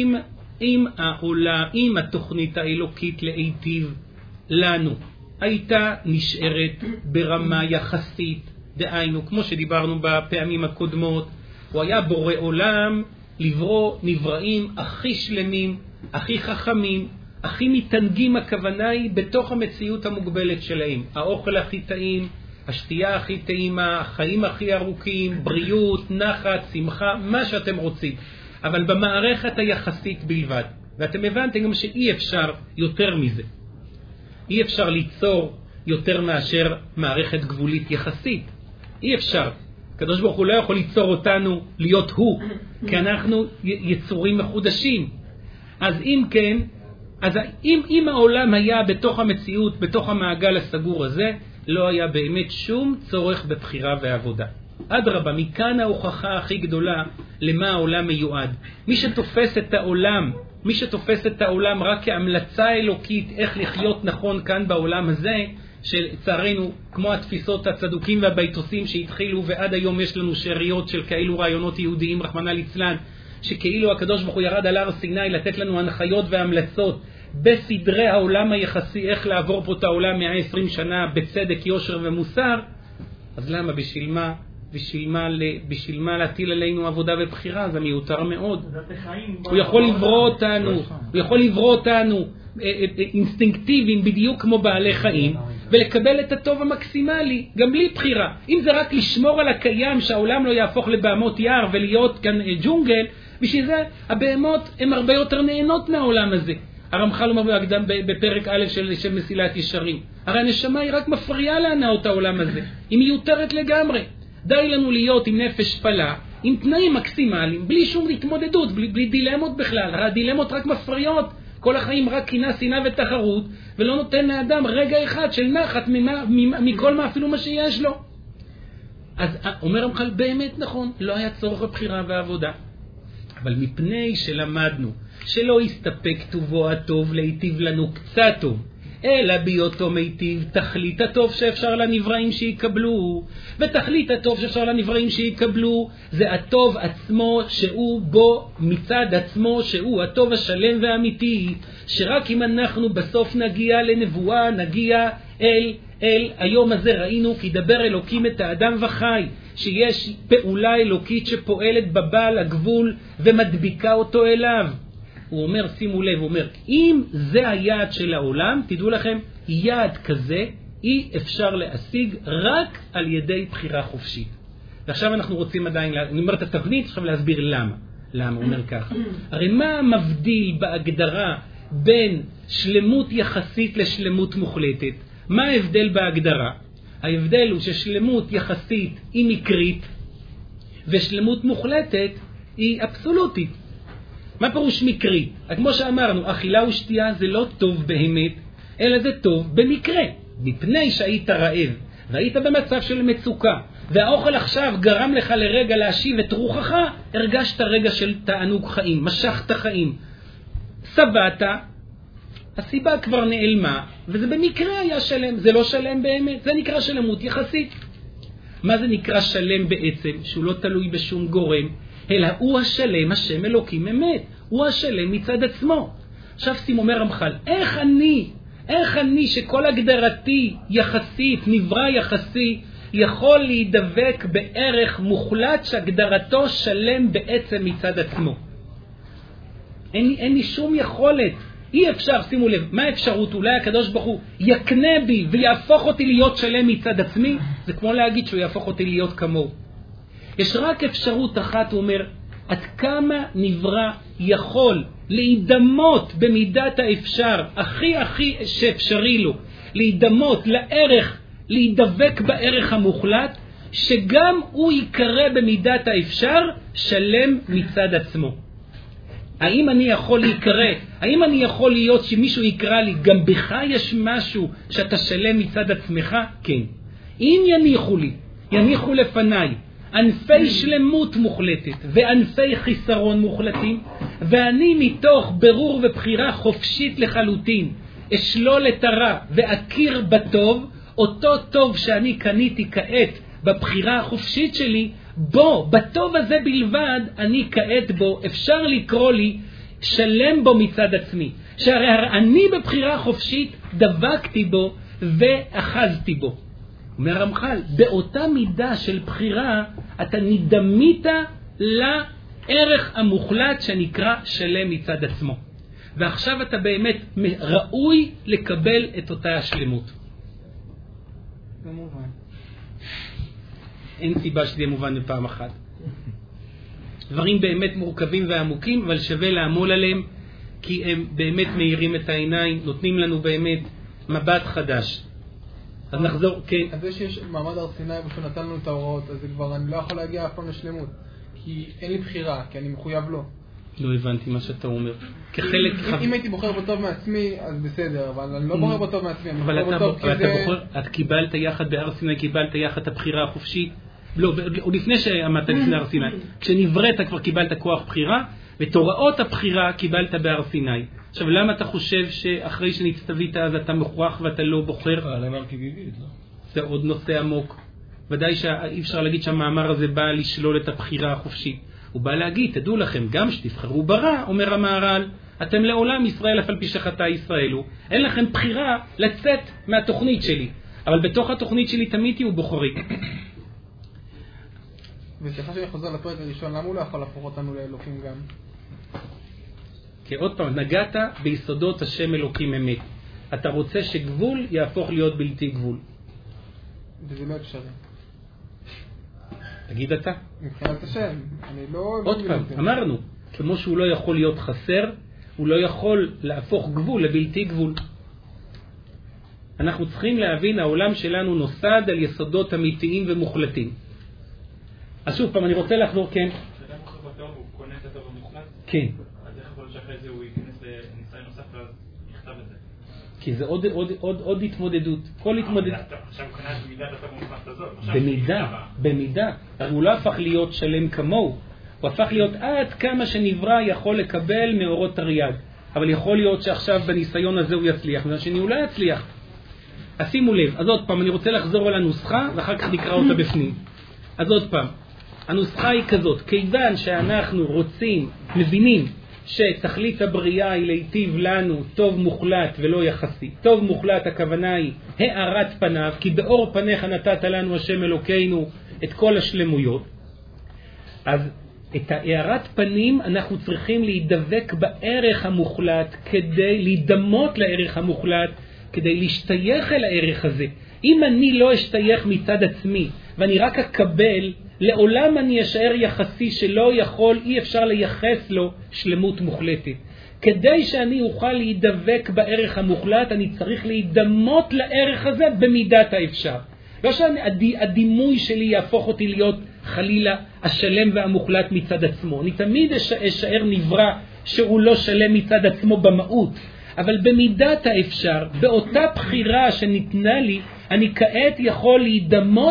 אם התוכנית האלוקית להיטיב לנו הייתה נשארת ברמה יחסית, דהיינו, כמו שדיברנו בפעמים הקודמות, הוא היה בורא עולם לברוא נבראים הכי שלמים, הכי חכמים, הכי מתנגים, הכוונה היא בתוך המציאות המוגבלת שלהם. האוכל הכי טעים, השתייה הכי טעימה, החיים הכי ארוכים, בריאות, נחת, שמחה, מה שאתם רוצים. אבל במערכת היחסית בלבד. ואתם הבנתם גם שאי אפשר יותר מזה. אי אפשר ליצור יותר מאשר מערכת גבולית יחסית. אי אפשר. הקדוש ברוך הוא לא יכול ליצור אותנו להיות הוא, כי אנחנו יצורים מחודשים. אז אם כן, אז אם העולם היה בתוך המציאות, בתוך המעגל הסגור הזה, לא היה באמת שום צורך בבחירה ועבודה. אדרבה, מכאן ההוכחה הכי גדולה למה העולם מיועד. מי שתופס את העולם רק כהמלצה אלוקית איך לחיות נכון כאן בעולם הזה, שלצערנו, כמו התפיסות הצדוקים והביתוסים שהתחילו, ועד היום יש לנו שאריות של כאלו רעיונות יהודיים, רחמנא ליצלן, שכאילו הקדוש ברוך הוא ירד על הר סיני לתת לנו הנחיות והמלצות בסדרי העולם היחסי, איך לעבור פה את העולם 120 שנה בצדק, יושר ומוסר. אז למה? בשביל מה להטיל עלינו עבודה ובחירה? זה מיותר מאוד. הוא יכול לברוא אותנו אינסטינקטיביים בדיוק כמו בעלי חיים, ולקבל את הטוב המקסימלי גם בלי בחירה. אם זה רק לשמור על הקיים, שהעולם לא יהפוך לבהמות יער ולהיות כאן ג'ונגל, בשביל זה הבהמות הן הרבה יותר נהנות מהעולם הזה. הרמח"ל אומר בפרק א' של מסילת ישרים, הרי הנשמה היא רק מפריעה להנאות העולם הזה, היא מיותרת לגמרי. די לנו להיות עם נפש פלה, עם תנאים מקסימליים, בלי שום התמודדות, בלי דילמות בכלל. הרי הדילמות רק מפריעות, כל החיים רק קנאה, שנאה ותחרות, ולא נותן לאדם רגע אחד של נחת מכל מה אפילו מה שיש לו. אז אומר הרמח"ל, באמת נכון, לא היה צורך בבחירה ועבודה. אבל מפני שלמדנו שלא יסתפק טובו הטוב להיטיב לנו קצת טוב, אלא בהיותו מיטיב תכלית הטוב שאפשר לנבראים שיקבלו, ותכלית הטוב שאפשר לנבראים שיקבלו זה הטוב עצמו, שהוא בו מצד עצמו, שהוא הטוב השלם והאמיתי, שרק אם אנחנו בסוף נגיע לנבואה, נגיע אל היום הזה. ראינו כי דבר אלוקים את האדם וחי, שיש פעולה אלוקית שפועלת בבעל הגבול ומדביקה אותו אליו. הוא אומר, שימו לב, הוא אומר, אם זה היעד של העולם, תדעו לכם, יעד כזה אי אפשר להשיג רק על ידי בחירה חופשית. ועכשיו אנחנו רוצים עדיין, אני אומר את התבנית, עכשיו להסביר למה. למה? הוא אומר כך. הרי מה מבדיל בהגדרה בין שלמות יחסית לשלמות מוחלטת? מה ההבדל בהגדרה? ההבדל הוא ששלמות יחסית היא מקרית, ושלמות מוחלטת היא אבסולוטית. מה פירוש מקרי? כמו שאמרנו, אכילה ושתייה זה לא טוב באמת, אלא זה טוב במקרה. מפני שהיית רעב, והיית במצב של מצוקה, והאוכל עכשיו גרם לך לרגע להשיב את רוחך, הרגשת רגע של תענוג חיים, משכת חיים. סבעת, הסיבה כבר נעלמה, וזה במקרה היה שלם, זה לא שלם באמת, זה נקרא שלמות יחסית. מה זה נקרא שלם בעצם? שהוא לא תלוי בשום גורם, אלא הוא השלם, השם אלוקים אמת, הוא השלם מצד עצמו. עכשיו שים אומר רמח"ל, איך אני שכל הגדרתי יחסית, נברא יחסי, יכול להידבק בערך מוחלט שהגדרתו שלם בעצם מצד עצמו? אין לי שום יכולת. אי אפשר, שימו לב, מה האפשרות? אולי הקדוש ברוך הוא יקנה בי ויהפוך אותי להיות שלם מצד עצמי? זה כמו להגיד שהוא יהפוך אותי להיות כמוהו. יש רק אפשרות אחת, הוא אומר, עד כמה נברא יכול להידמות במידת האפשר, הכי שאפשרי לו, להידמות לערך, להידבק בערך המוחלט, שגם הוא יקרא במידת האפשר שלם מצד עצמו. האם אני יכול להיקרא? האם אני יכול להיות שמישהו יקרא לי, גם בך יש משהו שאתה שלם מצד עצמך? כן. אם יניחו לפניי ענפי שלמות מוחלטת וענפי חיסרון מוחלטים, ואני מתוך ברור ובחירה חופשית לחלוטין אשלול את הרע ואכיר בטוב, אותו טוב שאני קניתי כעת בבחירה החופשית שלי, בטוב הזה בלבד אני כעת בו, אפשר לקרוא לי שלם בו מצד עצמי, שהרי אני בבחירה חופשית דבקתי בו ואחזתי בו. אומר רמח"ל, באותה מידה של בחירה אתה נדמית לערך המוחלט שנקרא שלם מצד עצמו, ועכשיו אתה באמת ראוי לקבל את אותה השלמות. במובן אין סיבה שזה יהיה מובן בפעם אחת. דברים באמת מורכבים ועמוקים, אבל שווה לעמול עליהם, כי הם באמת מאירים את העיניים, נותנים לנו באמת מבט חדש. אז נחזור, כן. אז זה שיש מעמד הר סיני ושנתן לנו את ההוראות, אז זה כבר אני לא יכול להגיע אף פעם לשלמות, כי אין לי בחירה, כי אני מחויב לו. לא הבנתי מה שאתה אומר. כחלק... אם הייתי בוחר בטוב מעצמי, אז בסדר, אבל אני לא בוחר בטוב מעצמי, אני אבל בוחר בטוב כי זה... את קיבלת יחד בהר סיני, קיבלת יחד את הבחירה החופשית. לא, עוד לפני שעמדת לפני הר סיני. כשנבראת כבר קיבלת כוח בחירה, ואת הוראות הבחירה קיבלת בהר סיני. עכשיו, למה אתה חושב שאחרי שנצטווית אז אתה מוכרח ואתה לא בוחר? זה עוד נושא עמוק. ודאי שאי אפשר להגיד שהמאמר הזה בא לשלול את הבחירה החופשית. הוא בא להגיד, תדעו לכם, גם שתבחרו ברע, אומר המהר"ל, אתם לעולם ישראל אף על פי שחטא ישראלו. אין לכם בחירה לצאת מהתוכנית שלי. אבל בתוך התוכנית שלי תמיד תהיו בוחרים. וסליחה שאני חוזר לפרק הראשון, למה הוא לא יכול להפוך אותנו לאלוקים גם? כי עוד פעם, נגעת ביסודות השם אלוקים אמת. אתה רוצה שגבול יהפוך להיות בלתי גבול. וזה לא אפשרי. תגיד אתה. מבחינת השם, אני לא... עוד פעם, אמרנו, כמו שהוא לא יכול להיות חסר, הוא לא יכול להפוך גבול לבלתי גבול. אנחנו צריכים להבין, העולם שלנו נוסד על יסודות אמיתיים ומוחלטים. אז שוב פעם, אני רוצה לחזור, כן. כשאדם מוכר בטוב, הוא קונה את הטוב המוחלט? כן. אז איך יכול להיות שאחרי זה הוא ייכנס לניסיון נוסף ואז יכתב את זה? כי זה עוד התמודדות. כל התמודדות. עכשיו הוא קנה את מידת הטוב המוחלט הזאת. במידה. הוא לא הפך להיות שלם כמוהו. הוא הפך להיות עד כמה שנברא יכול לקבל מאורות תרי"ג. אבל יכול להיות שעכשיו בניסיון הזה הוא יצליח, ושני הוא לא יצליח. אז שימו לב, אז עוד פעם, אני רוצה לחזור על הנוסחה, ואחר כך נקרא אותה בפנים. אז עוד פעם, הנוסחה היא כזאת, כיוון שאנחנו רוצים, מבינים שתכלית הבריאה היא להיטיב לנו טוב מוחלט ולא יחסי. טוב מוחלט הכוונה היא הארת פניו, כי באור פניך נתת לנו השם אלוקינו את כל השלמויות. אז את הארת פנים אנחנו צריכים להידבק בערך המוחלט, כדי להידמות לערך המוחלט, כדי להשתייך אל הערך הזה. אם אני לא אשתייך מצד עצמי ואני רק אקבל, לעולם אני אשאר יחסי שלא יכול, אי אפשר לייחס לו שלמות מוחלטת. כדי שאני אוכל להידבק בערך המוחלט, אני צריך להידמות לערך הזה במידת האפשר. לא שהדימוי שלי יהפוך אותי להיות חלילה השלם והמוחלט מצד עצמו. אני תמיד אשאר נברא שהוא לא שלם מצד עצמו במהות. אבל במידת האפשר, באותה בחירה שניתנה לי, אני כעת יכול להידמות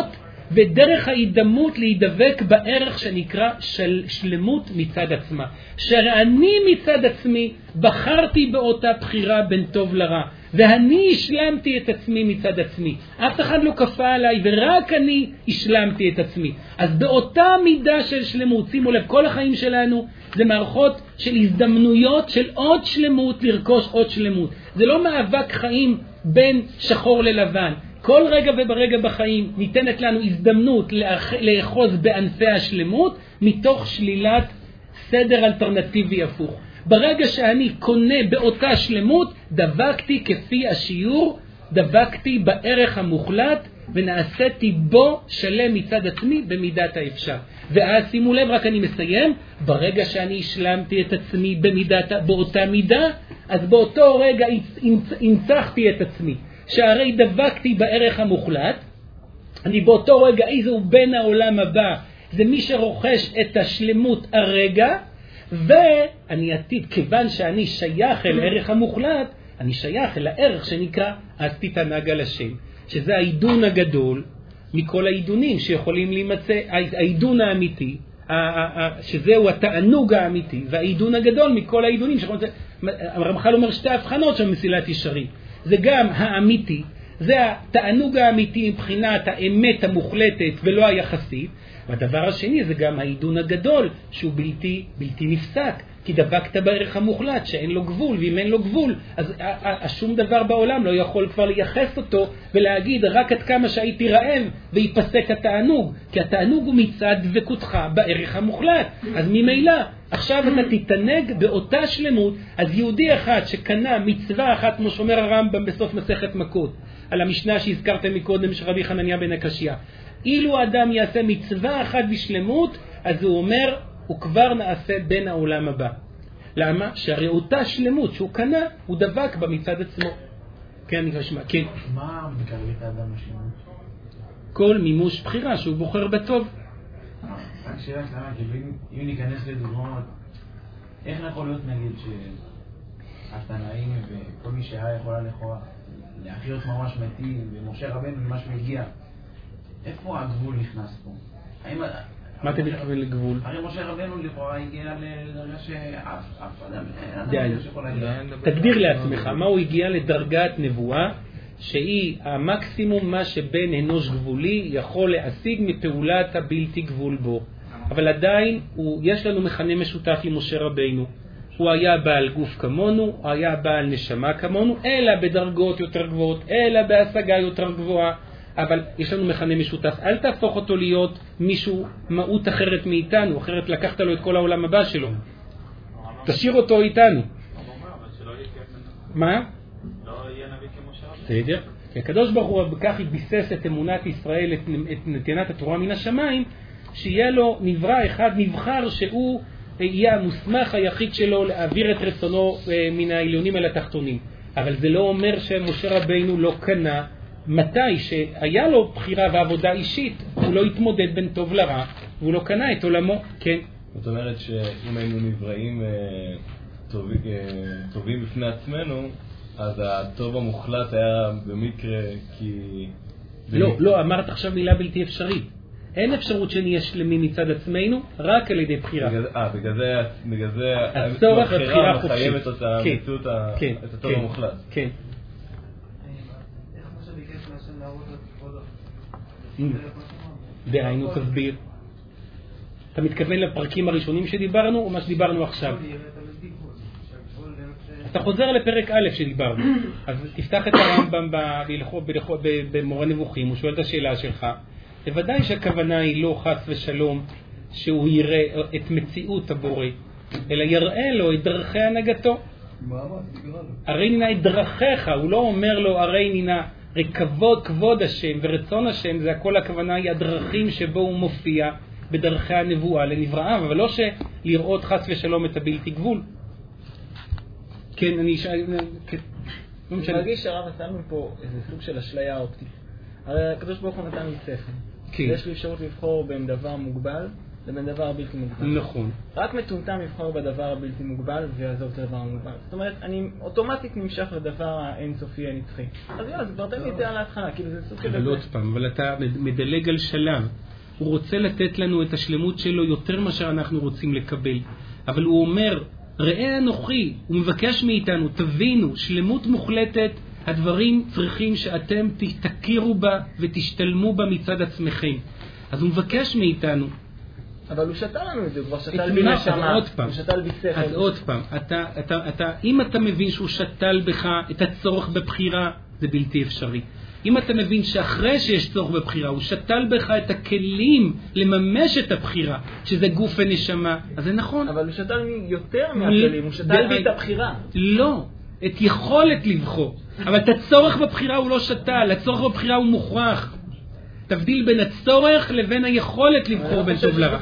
ודרך ההידמות להידבק בערך שנקרא שלמות מצד עצמה. שאני מצד עצמי בחרתי באותה בחירה בין טוב לרע, ואני השלמתי את עצמי מצד עצמי. אף אחד לא כפה עליי, ורק אני השלמתי את עצמי. אז באותה מידה של שלמות, שימו לב, כל החיים שלנו זה מערכות של הזדמנויות של עוד שלמות, לרכוש עוד שלמות. זה לא מאבק חיים בין שחור ללבן. כל רגע וברגע בחיים ניתנת לנו הזדמנות לאחוז בענפי השלמות מתוך שלילת סדר אלטרנטיבי הפוך. ברגע שאני קונה באותה שלמות, דבקתי כפי השיעור, דבקתי בערך המוחלט ונעשיתי בו שלם מצד עצמי במידת האפשר. ואז שימו לב, רק אני מסיים, ברגע שאני השלמתי את עצמי באותה מידה, אז באותו רגע הנצחתי את עצמי. שהרי דבקתי בערך המוחלט, אני באותו רגע איזהו בן העולם הבא, זה מי שרוכש את השלמות הרגע, ואני עתיד, כיוון שאני שייך אל הערך המוחלט, אני שייך אל הערך שנקרא אז תתענג על השם, שזה העידון הגדול מכל העידונים שיכולים להימצא, העידון האמיתי, שזהו התענוג האמיתי, והעידון הגדול מכל העידונים, הרמח"ל אומר שתי הבחנות של מסילת ישרים, זה גם האמיתי, זה התענוג האמיתי מבחינת האמת המוחלטת ולא היחסית, והדבר השני זה גם העידון הגדול שהוא בלתי נפסק, כי דבקת בערך המוחלט שאין לו גבול, ואם אין לו גבול אז שום דבר בעולם לא יכול כבר לייחס אותו ולהגיד רק עד כמה שהייתי רעב ויפסק התענוג, כי התענוג הוא מצד דבקותך בערך המוחלט. אז ממילא עכשיו אתה תתענג באותה שלמות. אז יהודי אחד שקנה מצווה אחת, כמו שאומר הרמב"ם בסוף מסכת מכות על המשנה שהזכרתם מקודם של רבי חנניה בן הקשיא, אילו האדם יעשה מצווה אחת בשלמות, אז הוא אומר, הוא כבר נעשה בין העולם הבא. למה? שהרי אותה שלמות שהוא קנה, הוא דבק בה מצד עצמו. כן, אני חושמה, כן. מה מקרב את האדם לשלמות? כל מימוש בחירה שהוא בוחר בטוב. רק שאלה קטנה, אם ניכנס לדוגמאות, איך יכול להיות נגיד שהתנאים וכל מי שהיה יכולה לכאורה להחיות ממש מתים, ומשה רבנו ממש מגיע, איפה הגבול נכנס פה? מה אתה מתכוון לגבול? הרי משה רבנו לכאורה הגיע לדרגה שאף אדם תגדיר לעצמך, מה הוא הגיע לדרגת נבואה שהיא המקסימום מה שבן אנוש גבולי יכול להשיג מפעולת הבלתי גבול בו. אבל עדיין יש לנו מכנה משותף עם משה רבנו. הוא היה בעל גוף כמונו, הוא היה בעל נשמה כמונו, אלא בדרגות יותר גבוהות, אלא בהשגה יותר גבוהה. אבל יש לנו מכנה משותף. אל תהפוך אותו להיות מישהו מהות אחרת מאיתנו, אחרת לקחת לו את כל העולם הבא שלו. תשאיר אותו איתנו. מה? לא יהיה נביא כמשה רבנו. בסדר. כי הקדוש ברוך הוא בכך ביסס את אמונת ישראל, את נתינת התורה מן השמיים, שיהיה לו נברא אחד נבחר שהוא יהיה המוסמך היחיד שלו להעביר את רצונו מן העליונים אל התחתונים. אבל זה לא אומר שמשה רבנו לא קנה, מתי שהיה לו בחירה ועבודה אישית, הוא לא התמודד בין טוב לרע, והוא לא קנה את עולמו. כן. זאת אומרת שאם היינו נבראים טובים בפני עצמנו, אז הטוב המוחלט היה במקרה כי... לא, אמרת עכשיו מילה בלתי אפשרית. אין אפשרות שנהיה שלמים מצד עצמנו, רק על ידי בחירה. בגלל זה הצורך לבחירה חופשית. מחייבת אותה מציאות את הטוב המוחלט. כן. דהיינו תסביר. אתה מתכוון לפרקים הראשונים שדיברנו או מה שדיברנו עכשיו? אתה חוזר לפרק א' שדיברנו. אז תפתח את הרמב"ם במורה נבוכים, הוא שואל את השאלה שלך. בוודאי שהכוונה היא לא חס ושלום שהוא יראה את מציאות הבורא, אלא יראה לו את דרכי הנהגתו. הרי נינה את דרכיך, הוא לא אומר לו הרי נינה, הרי כבוד השם ורצון השם, זה הכל הכוונה היא הדרכים שבו הוא מופיע בדרכי הנבואה לנבראיו, אבל לא שלראות חס ושלום את הבלתי גבול. כן, אני מרגיש שהרב נתנו פה איזה סוג של אשליה אופטית. הרי הקדוש ברוך הוא נתן לי שכל. יש לי אפשרות לבחור בין דבר מוגבל לבין דבר בלתי מוגבל. נכון. רק מטומטם יבחר בדבר הבלתי מוגבל ויעזוב את הדבר המוגבל. זאת אומרת, אני אוטומטית נמשך לדבר האינסופי הנצחי. אז יאללה, זה כבר תן לי את זה על ההתחלה, כאילו זה סוג של... אבל עוד פעם, אבל אתה מדלג על שלב. הוא רוצה לתת לנו את השלמות שלו יותר מאשר אנחנו רוצים לקבל. אבל הוא אומר, ראה אנוכי, הוא מבקש מאיתנו, תבינו, שלמות מוחלטת, הדברים צריכים שאתם תכירו בה ותשתלמו בה מצד עצמכם. אז הוא מבקש מאיתנו. אבל הוא שתל לנו את זה, הוא כבר שתל בי נשמה, הוא שתל בי שכל. אז עוד פעם, אם אתה מבין שהוא שתל בך את הצורך בבחירה, זה בלתי אפשרי. אם אתה מבין שאחרי שיש צורך בבחירה, הוא שתל בך את הכלים לממש את הבחירה, שזה גוף ונשמה, אז זה נכון. אבל הוא שתל לי יותר מהכלים, הוא שתל בי את הבחירה. לא, את יכולת לבחור. אבל את הצורך בבחירה הוא לא שתל, הצורך בבחירה הוא מוכרח. תבדיל בין הצורך לבין היכולת לבחור בין טוב לרע.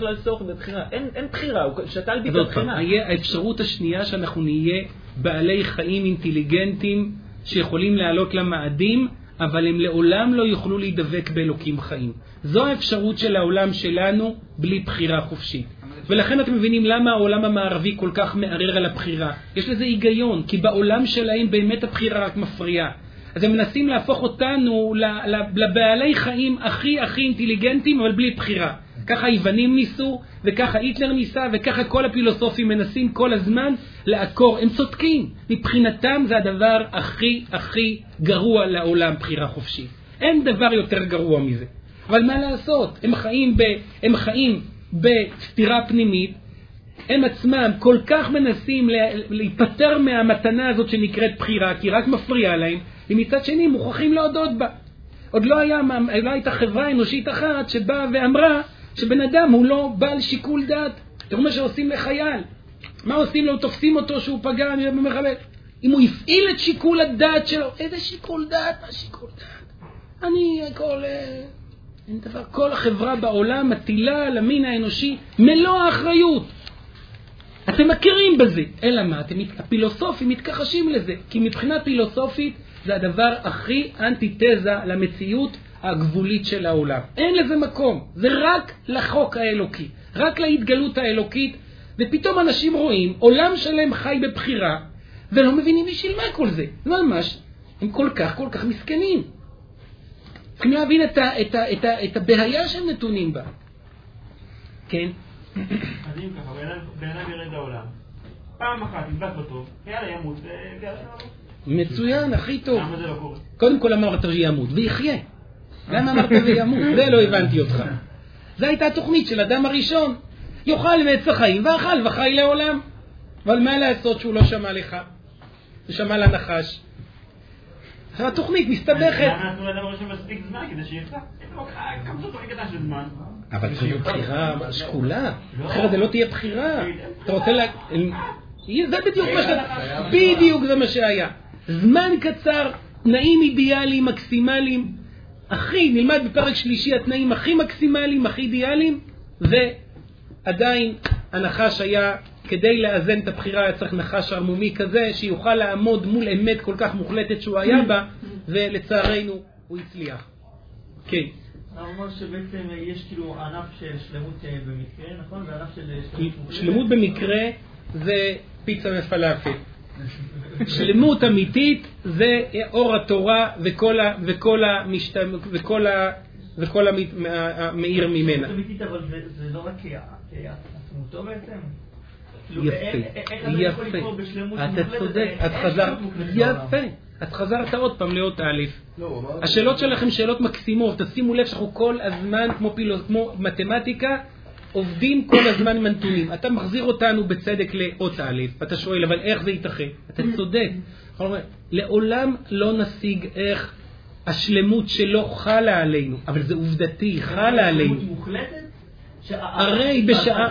אין בחירה, הוא שתל בי את הבחירה. האפשרות השנייה שאנחנו נהיה בעלי חיים אינטליגנטים שיכולים לעלות למאדים, אבל הם לעולם לא יוכלו להידבק באלוקים חיים. זו האפשרות של העולם שלנו בלי בחירה חופשית. ולכן אתם מבינים למה העולם המערבי כל כך מערער על הבחירה. יש לזה היגיון, כי בעולם שלהם באמת הבחירה רק מפריעה. אז הם מנסים להפוך אותנו לבעלי חיים הכי אינטליגנטים, אבל בלי בחירה. ככה היוונים ניסו, וככה היטלר ניסה, וככה כל הפילוסופים מנסים כל הזמן לעקור. הם צודקים. מבחינתם זה הדבר הכי גרוע לעולם, בחירה חופשית. אין דבר יותר גרוע מזה. אבל מה לעשות? הם חיים בסתירה פנימית. הם עצמם כל כך מנסים להיפטר מהמתנה הזאת שנקראת בחירה, כי רק מפריע להם, ומצד שני מוכרחים להודות בה. עוד לא הייתה חברה אנושית אחת שבאה ואמרה שבן אדם הוא לא בעל שיקול דעת. תראו מה שעושים לחייל. מה עושים לו? תופסים אותו שהוא פגע במחבל. אם הוא הפעיל את שיקול הדעת שלו, איזה שיקול דעת? מה שיקול דעת? אין דבר. כל החברה בעולם מטילה על המין האנושי מלוא האחריות. אתם מכירים בזה. אלא מה? הפילוסופים מתכחשים לזה. כי מבחינה פילוסופית זה הדבר הכי אנטיתזה למציאות הגבולית של העולם. אין לזה מקום. זה רק לחוק האלוקי. רק להתגלות האלוקית. ופתאום אנשים רואים עולם שלם חי בבחירה, ולא מבינים בשביל מה כל זה. ממש, הם כל כך מסכנים. צריכים להבין את הבעיה שהם נתונים בה. כן? אז אם ככה, בן אדם ירד לעולם. פעם אחת, נדבק בטוב, יאללה ימות, מצוין, הכי טוב. למה זה לא קורה? קודם כל אמרת שימות, ויחיה. למה אמרת וימות? זה לא הבנתי אותך. זו הייתה התוכנית של אדם הראשון. יאכל מעץ החיים, ואכל וחי לעולם. אבל מה לעשות שהוא לא שמע לך? הוא שמע לנחש. התוכנית מסתבכת. למה נתנו לאדם הראשון מספיק זמן כדי שיחסה? כמות הכי קטן של זמן. אבל זו בחירה שקולה. אחרת זה לא תהיה בחירה. אתה רוצה זה בדיוק מה שאתה... בדיוק זה מה שהיה. זמן קצר, תנאים אידיאליים, מקסימליים. נלמד בפרק שלישי התנאים הכי מקסימליים, הכי אידיאליים. ועדיין הנחש היה, כדי לאזן את הבחירה, היה צריך נחש ערמומי כזה, שיוכל לעמוד מול אמת כל כך מוחלטת שהוא היה בה, ולצערנו הוא הצליח. כן. אתה אומר שבעצם יש כאילו ענף של שלמות במקרה, נכון? זה ענף של שלמות במקרה זה פיצה ופלאפל. שלמות אמיתית זה אור התורה וכל המאיר ממנה. שלמות אמיתית, אבל זה לא רק עצמותו בעצם? יפה. אתה צודק. את חזרת עוד פעם לאות א'. השאלות שלכם שאלות מקסימות. תשימו לב שאנחנו כל הזמן, כמו מתמטיקה, עובדים כל הזמן עם הנתונים. אתה מחזיר אותנו בצדק לאות א'. אתה שואל, אבל איך זה ייתכן? אתה צודק. לעולם לא נשיג איך השלמות שלו חלה עלינו. אבל זה עובדתי, חלה עלינו. הרי בשעה,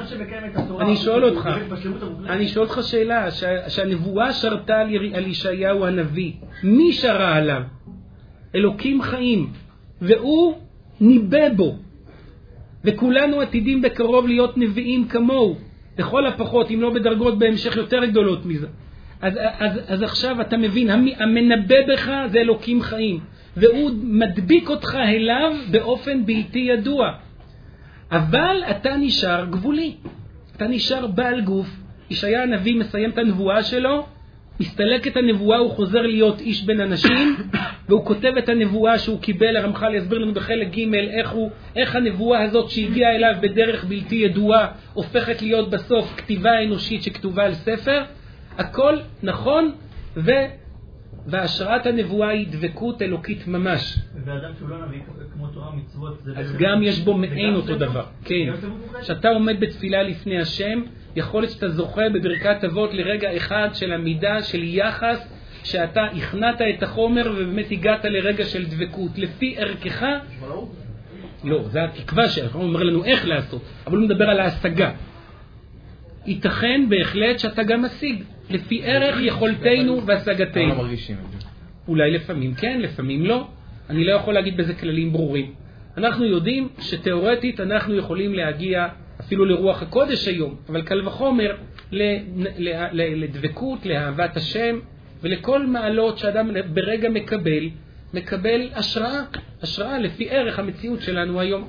אני שואל אותך שאלה, שהנבואה שרתה על ישעיהו הנביא, מי שרה עליו? אלוקים חיים, והוא ניבא בו, וכולנו עתידים בקרוב להיות נביאים כמוהו, לכל הפחות, אם לא בדרגות בהמשך יותר גדולות מזה. אז עכשיו אתה מבין, המנבא בך זה אלוקים חיים, והוא מדביק אותך אליו באופן בלתי ידוע. אבל אתה נשאר גבולי, אתה נשאר בעל גוף. ישעיה הנביא מסיים את הנבואה שלו, מסתלק את הנבואה, הוא חוזר להיות איש בין אנשים, והוא כותב את הנבואה שהוא קיבל. הרמח"ל יסביר לנו בחלק ג' איך הנבואה הזאת שהגיעה אליו בדרך בלתי ידועה הופכת להיות בסוף כתיבה אנושית שכתובה על ספר. הכל נכון, והשראת הנבואה היא דבקות אלוקית ממש. ואדם שהוא לא נביא כמו תורה מצוות, אז גם יש בו מעין אותו דבר. כן, שאתה עומד בתפילה לפני השם, יכול להיות שאתה זוכה בברכת אבות לרגע אחד של עמידה, של יחס, שאתה הכנעת את החומר ובאמת הגעת לרגע של דבקות לפי ערכך. לא, זה התקווה שלך, הוא אומר לנו איך לעשות, אבל הוא מדבר על ההשגה. ייתכן בהחלט שאתה גם משיג לפי ערך יכולתנו והשגתנו. לא מרגישים את זה. אולי לפעמים כן, לפעמים לא. אני לא יכול להגיד בזה כללים ברורים. אנחנו יודעים שתיאורטית אנחנו יכולים להגיע אפילו לרוח הקודש היום, אבל קל וחומר לדבקות, לאהבת השם ולכל מעלות שאדם ברגע מקבל השראה לפי ערך המציאות שלנו היום.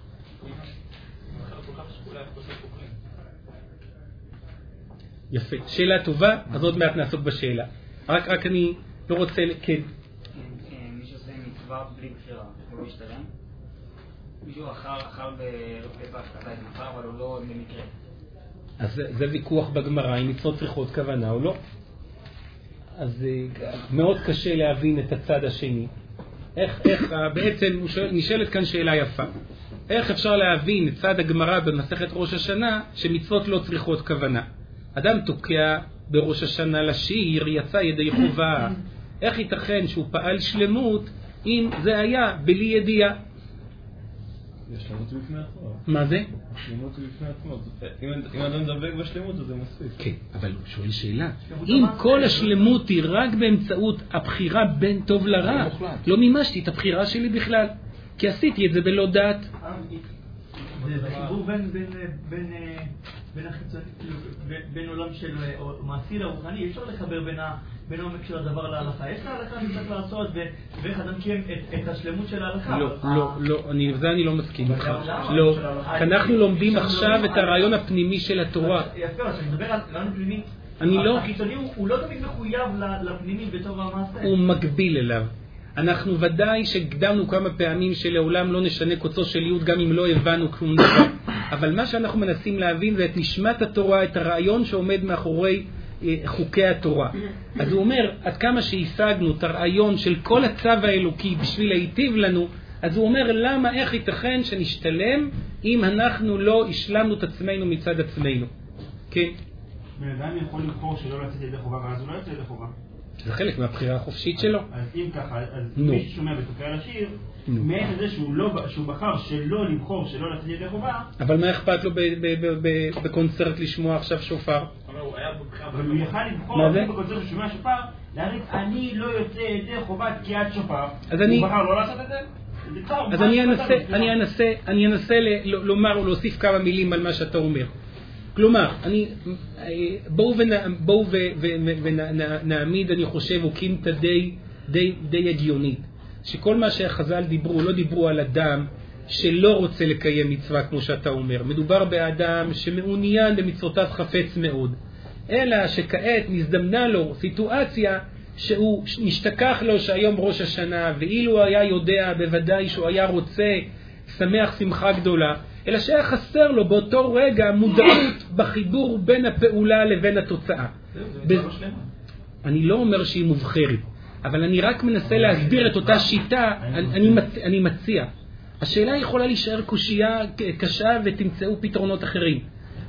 יפה, שאלה טובה, אז עוד מעט נעסוק בשאלה. רק אני לא רוצה, כן. מי שעושה מצווה בלי בחירה, הוא לא ישתלם? מישהו אחר בהפקדה את מחר, אבל הוא לא במקרה. אז זה ויכוח בגמרא, אם מצוות צריכות כוונה או לא. אז מאוד קשה להבין את הצד השני. איך בעצם, נשאלת כאן שאלה יפה. איך אפשר להבין את צד הגמרא במסכת ראש השנה, שמצוות לא צריכות כוונה? אדם תוקע בראש השנה לשיר, יצא ידי חובה. איך ייתכן שהוא פעל שלמות אם זה היה בלי ידיעה? זה שלמות בפני עצמו. מה זה? שלמות בפני עצמו. אם אדם דבק בשלמות, אז זה מספיק. כן, אבל הוא שואל שאלה. אם כל השלמות היא רק באמצעות הבחירה בין טוב לרע, לא מימשתי את הבחירה שלי בכלל, כי עשיתי את זה בלא דעת. זה חיבור בין עולם של מעשי לרוחני. אי אפשר לחבר בין העומק של הדבר להלכה. יש להלכה נצטרך לעשות, ואיך אדם קיים את השלמות של ההלכה. לא, זה אני לא מסכים איתך. לא, אנחנו לומדים עכשיו את הרעיון הפנימי של התורה. יפה, אז אני מדבר על רעיון פנימי. החיצוני הוא לא תמיד מחויב לפנימי בתור המעשה. הוא מקביל אליו. אנחנו ודאי שקדמנו כמה פעמים שלעולם לא נשנה קוצו של יוד גם אם לא הבנו כלום דבר. אבל מה שאנחנו מנסים להבין זה את נשמת התורה, את הרעיון שעומד מאחורי חוקי התורה. אז הוא אומר, עד כמה שהשגנו את הרעיון של כל הצו האלוקי בשביל להיטיב לנו, אז הוא אומר, למה, איך ייתכן שנשתלם אם אנחנו לא השלמנו את עצמנו מצד עצמנו? כן? בן אדם יכול לבחור שלא לצאת ידי חובה, ואז הוא לא יצא ידי חובה. זה חלק מהבחירה החופשית שלו. אז אם ככה, אז מי ששומע ותוקע לשיר, מעט לזה שהוא בחר שלא לבחור, שלא לצאת ידי חובה. אבל מה אכפת לו בקונצרט לשמוע עכשיו שופר? אבל הוא יכל לבחור בקונצרט לשמוע שופר, להגיד, אני לא יוצא ידי חובה תקיעת שופר. הוא בחר לא לעשות את זה? אז אני אנסה לומר או להוסיף כמה מילים על מה שאתה אומר. כלומר, בואו ונעמיד, אני חושב, הוקינטה די הגיונית, שכל מה שהחז"ל דיברו, לא דיברו על אדם שלא רוצה לקיים מצווה כמו שאתה אומר. מדובר באדם שמעוניין במצוותיו חפץ מאוד, אלא שכעת נזדמנה לו סיטואציה שהוא נשתכח לו שהיום ראש השנה, ואילו היה יודע בוודאי שהוא היה רוצה שמח שמחה גדולה, אלא שהיה חסר לו באותו רגע מודעות בחיבור בין הפעולה לבין התוצאה. אני לא אומר שהיא מובחרת, אבל אני רק מנסה להסביר את אותה שיטה. אני מציע. השאלה יכולה להישאר קושייה קשה ותמצאו פתרונות אחרים.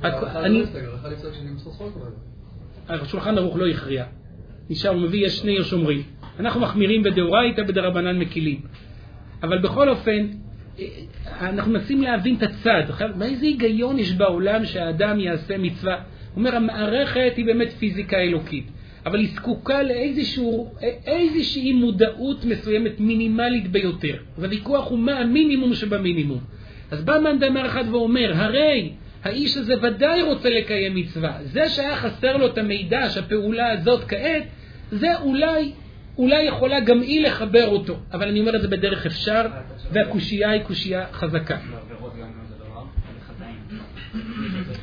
השולחן ערוך לא יכריע. נשאר, הוא מביא, יש שני שומרים. אנחנו מחמירים בדאורייתא, בדרבנן מקילים. אבל בכל אופן, אנחנו מנסים להבין את הצד. באיזה היגיון יש בעולם שהאדם יעשה מצווה? הוא אומר, המערכת היא באמת פיזיקה אלוקית, אבל היא זקוקה לאיזושהי מודעות מסוימת מינימלית ביותר. והוויכוח הוא מה המינימום שבמינימום. אז בא מאן דאמר אחד ואומר, הרי האיש הזה ודאי רוצה לקיים מצווה. זה שהיה חסר לו את המידע שהפעולה הזאת כעת, זה אולי יכולה גם היא לחבר אותו. אבל אני אומר את זה בדרך אפשר, והקושייה היא קושייה חזקה.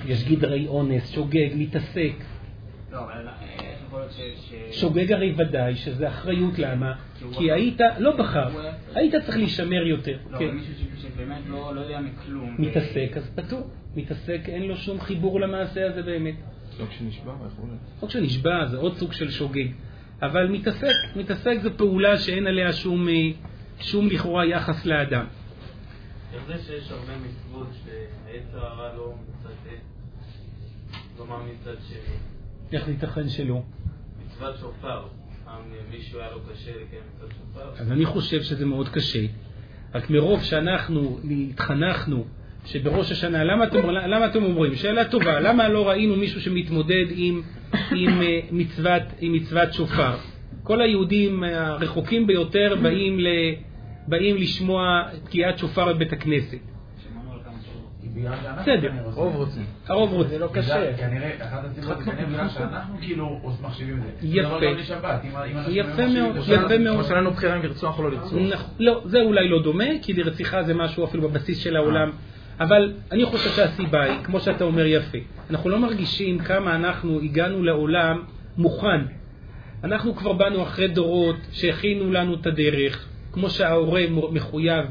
יש גדרי אונס, שוגג, מתעסק. לא, אבל איך יכול להיות שוגג הרי ודאי שזה אחריות, למה? כי היית, לא בחר, היית צריך להישמר יותר. לא, כן. מישהו שבאמת לא יודע מכלום. מתעסק, אז פתור. מתעסק, אין לו שום חיבור למעשה הזה באמת. לא כשנשבע, יכול להיות. לא כשנשבע, זה עוד סוג של שוגג. אבל מתעסק זה פעולה שאין עליה שום לכאורה יחס לאדם. איך זה שיש הרבה מצוות שהיצר הרע לא מצטט, לא מאמין מצד שני? איך ייתכן שלא? מצוות שופר, מישהו היה לו קשה לקיים מצוות שופר? אז אני חושב שזה מאוד קשה. רק מרוב שאנחנו התחנכנו שבראש השנה, למה אתם אומרים? שאלה טובה, למה לא ראינו מישהו שמתמודד עם מצוות שופר? כל היהודים הרחוקים ביותר באים לשמוע תקיעת שופר בבית הכנסת. בסדר. הרוב רוצים. זה לא קשה. כנראה, אחת הסיבות זה כנראה בגלל שאנחנו כאילו מחשיבים את זה. יפה מאוד. כמו שלנו בחירה אם לרצוח או לא לרצוח. לא, זה אולי לא דומה, כי לרציחה זה משהו אפילו בבסיס של העולם. אבל אני חושב שהסיבה היא, כמו שאתה אומר יפה, אנחנו לא מרגישים כמה אנחנו הגענו לעולם מוכן. אנחנו כבר באנו אחרי דורות שהכינו לנו את הדרך, כמו שההורה מחויב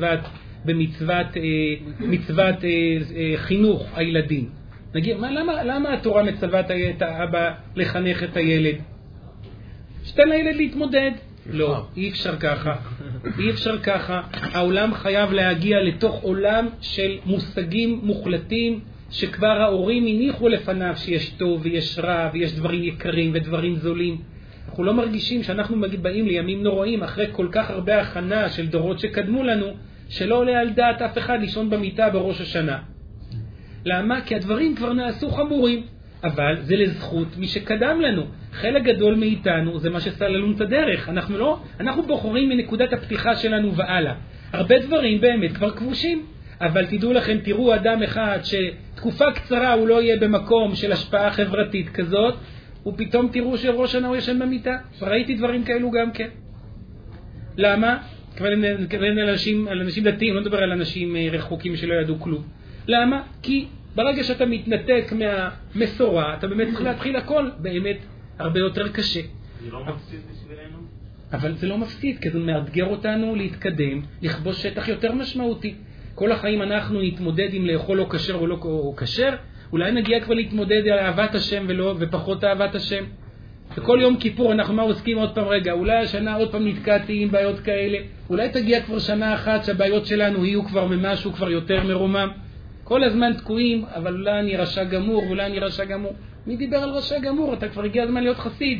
במצוות חינוך הילדים. נגיד, למה התורה מצוות את האבא לחנך את הילד? שתן לילד להתמודד. לא, אי אפשר ככה. העולם חייב להגיע לתוך עולם של מושגים מוחלטים שכבר ההורים הניחו לפניו שיש טוב ויש רע ויש דברים יקרים ודברים זולים. אנחנו לא מרגישים שאנחנו באים לימים נוראים אחרי כל כך הרבה הכנה של דורות שקדמו לנו, שלא עולה על דעת אף אחד לישון במיטה בראש השנה. למה? כי הדברים כבר נעשו חמורים, אבל זה לזכות מי שקדם לנו. חלק גדול מאיתנו זה מה שסלל לנו את הדרך. אנחנו בוחרים מנקודת הפתיחה שלנו והלאה. הרבה דברים באמת כבר כבושים, אבל תדעו לכם, תראו אדם אחד שתקופה קצרה הוא לא יהיה במקום של השפעה חברתית כזאת, ופתאום תראו שראש השנה הוא ישן במיטה. ראיתי דברים כאלו גם כן. למה? כוון על אנשים דתיים, לא מדבר על אנשים רחוקים שלא ידעו כלום. למה? כי ברגע שאתה מתנתק מהמסורה, אתה באמת צריך להתחיל הכל באמת הרבה יותר קשה. זה לא מפסיד בשבילנו? אבל זה לא מפסיד, כי זה מאתגר אותנו להתקדם, לכבוש שטח יותר משמעותי. כל החיים אנחנו נתמודד עם לאכול או כשר או לא כשר, אולי נגיע כבר להתמודד על אהבת השם ופחות אהבת השם. וכל יום כיפור אנחנו עוסקים עוד פעם, רגע, אולי השנה עוד פעם נתקעתי עם בעיות כאלה, אולי תגיע כבר שנה אחת שהבעיות שלנו יהיו כבר ממשהו כבר יותר מרומם. כל הזמן תקועים, אבל אולי אני רשע גמור, אולי אני רשע גמור. מי דיבר על רשע גמור? אתה כבר הגיע הזמן להיות חסיד.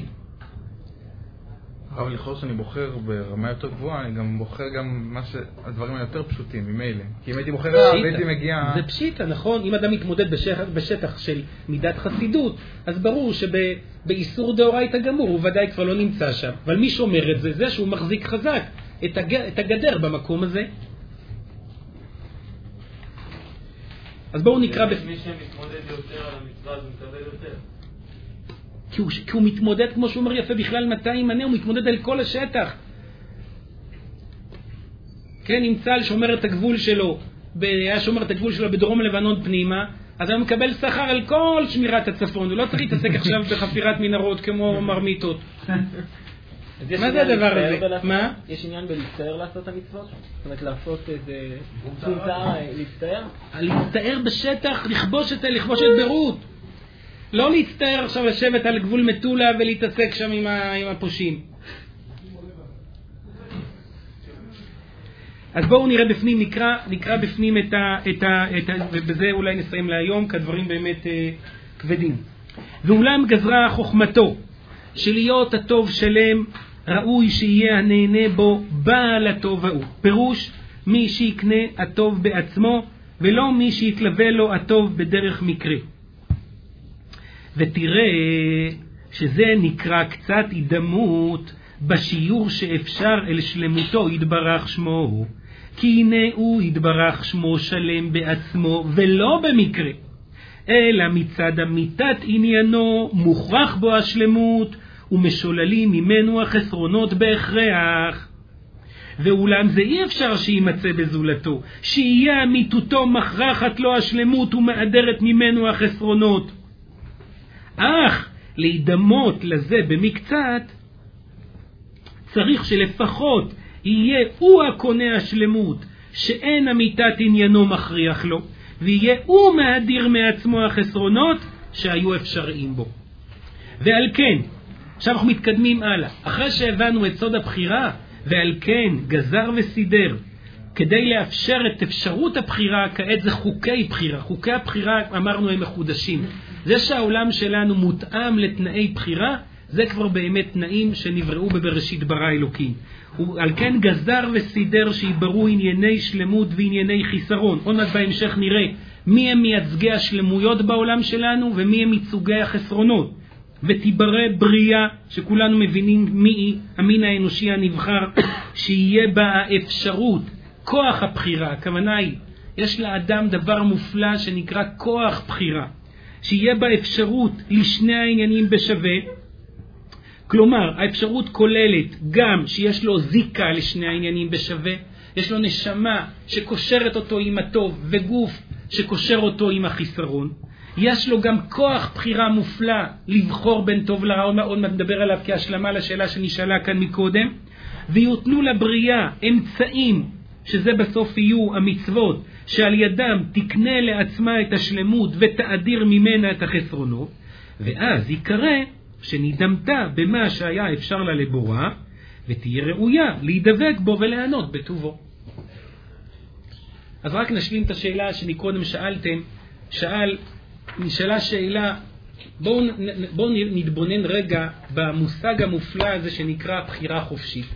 אבל לכאורה שאני בוחר ברמה יותר גבוהה, אני גם בוחר גם הדברים היותר פשוטים, ממילא. כי אם הייתי בוחר והייתי מגיע... זה פשיטה, נכון? אם אדם מתמודד בשטח של מידת חסידות, אז ברור שבאיסור דאורייתא גמור, הוא ודאי כבר לא נמצא שם. אבל מי שאומר את זה שהוא מחזיק חזק את הגדר במקום הזה. אז בואו נקרא... מי שמתמודד יותר על המצווה, זה מקבל יותר. כי הוא מתמודד, כמו שהוא אומר יפה, בכלל מתי ימנה, הוא מתמודד על כל השטח. כן, אם צה"ל שומר את הגבול שלו, היה שומר את הגבול שלו בדרום לבנון פנימה, אז הוא מקבל שכר על כל שמירת הצפון, הוא לא צריך להתעסק עכשיו בחפירת מנהרות כמו מרמיתות. מה זה הדבר הזה? מה? יש עניין בלהצטער לעשות את המצוות? זאת אומרת, לעשות איזה צמצה, להצטער? להצטער בשטח, לכבוש את ברות. לא להצטער עכשיו לשבת על גבול מטולה ולהתעסק שם עם הפושעים. אז בואו נראה בפנים, נקרא בפנים ובזה אולי נסיים להיום, כי הדברים באמת כבדים. ואולם גזרה חוכמתו, שלהיות הטוב שלם, ראוי שיהיה הנהנה בו בעל הטוב ההוא. פירוש, מי שיקנה הטוב בעצמו, ולא מי שיתלווה לו הטוב בדרך מקרה. ותראה שזה נקרא קצת הידמות בשיעור שאפשר אל שלמותו יתברך שמו, כי הנה הוא יתברך שמו שלם בעצמו ולא במקרה, אלא מצד אמיתת עניינו מוכרח בו השלמות ומשוללים ממנו החסרונות בהכרח. ואולם זה אי אפשר שימצא בזולתו, שיהיה אמיתותו מכרחת לו השלמות ומאדרת ממנו החסרונות. אך להידמות לזה במקצת, צריך שלפחות יהיה הוא הקונה השלמות, שאין אמיתת עניינו מכריח לו, ויהיה הוא מאדיר מעצמו החסרונות שהיו אפשריים בו. ועל כן, עכשיו אנחנו מתקדמים הלאה. אחרי שהבנו את סוד הבחירה, ועל כן גזר וסידר, כדי לאפשר את אפשרות הבחירה, כעת זה חוקי בחירה. חוקי הבחירה, אמרנו, הם מחודשים. זה שהעולם שלנו מותאם לתנאי בחירה, זה כבר באמת תנאים שנבראו בבראשית ברא אלוקים. ועל כן גזר וסידר שיברו ענייני שלמות וענייני חיסרון. עוד מעט בהמשך נראה מי הם מייצגי השלמויות בעולם שלנו ומי הם ייצוגי החסרונות. ותיברא בריאה, שכולנו מבינים מי המין האנושי הנבחר, שיהיה בה האפשרות, כוח הבחירה. הכוונה היא, יש לאדם דבר מופלא שנקרא כוח בחירה, שיהיה בה אפשרות לשני העניינים בשווה. כלומר, האפשרות כוללת גם שיש לו זיקה לשני העניינים בשווה, יש לו נשמה שקושרת אותו עם הטוב וגוף שקושר אותו עם החיסרון. יש לו גם כוח בחירה מופלא לבחור בין טוב לרע, עוד מעט נדבר עליו כהשלמה לשאלה שנשאלה כאן מקודם. ויותנו לבריאה אמצעים, שזה בסוף יהיו המצוות, שעל ידם תקנה לעצמה את השלמות ותאדיר ממנה את החסרונות, ואז יקרא שנדמתה במה שהיה אפשר לה לבורא, ותהיה ראויה להידבק בו ולענות בטובו. אז רק נשלים את השאלה שמקודם שאלתם. נשאלה שאלה, בואו נתבונן רגע במושג המופלא הזה שנקרא בחירה חופשית.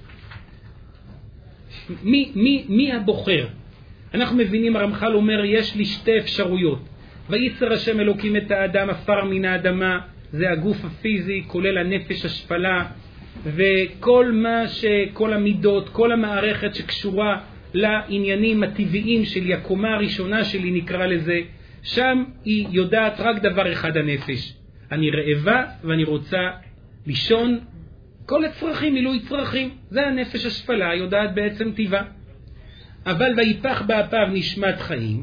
מי הבוחר? אנחנו מבינים, הרמח"ל אומר, יש לי שתי אפשרויות. וייצר השם אלוקים את האדם עפר מן האדמה, זה הגוף הפיזי, כולל הנפש השפלה, וכל כל המידות, כל המערכת שקשורה לעניינים הטבעיים שלי, הקומה הראשונה שלי נקרא לזה, שם היא יודעת רק דבר אחד, הנפש. אני רעבה ואני רוצה לישון, כל הצרכים, מילוי צרכים, זה הנפש השפלה, יודעת בעצם טבעה. אבל ויפח באפיו נשמת חיים,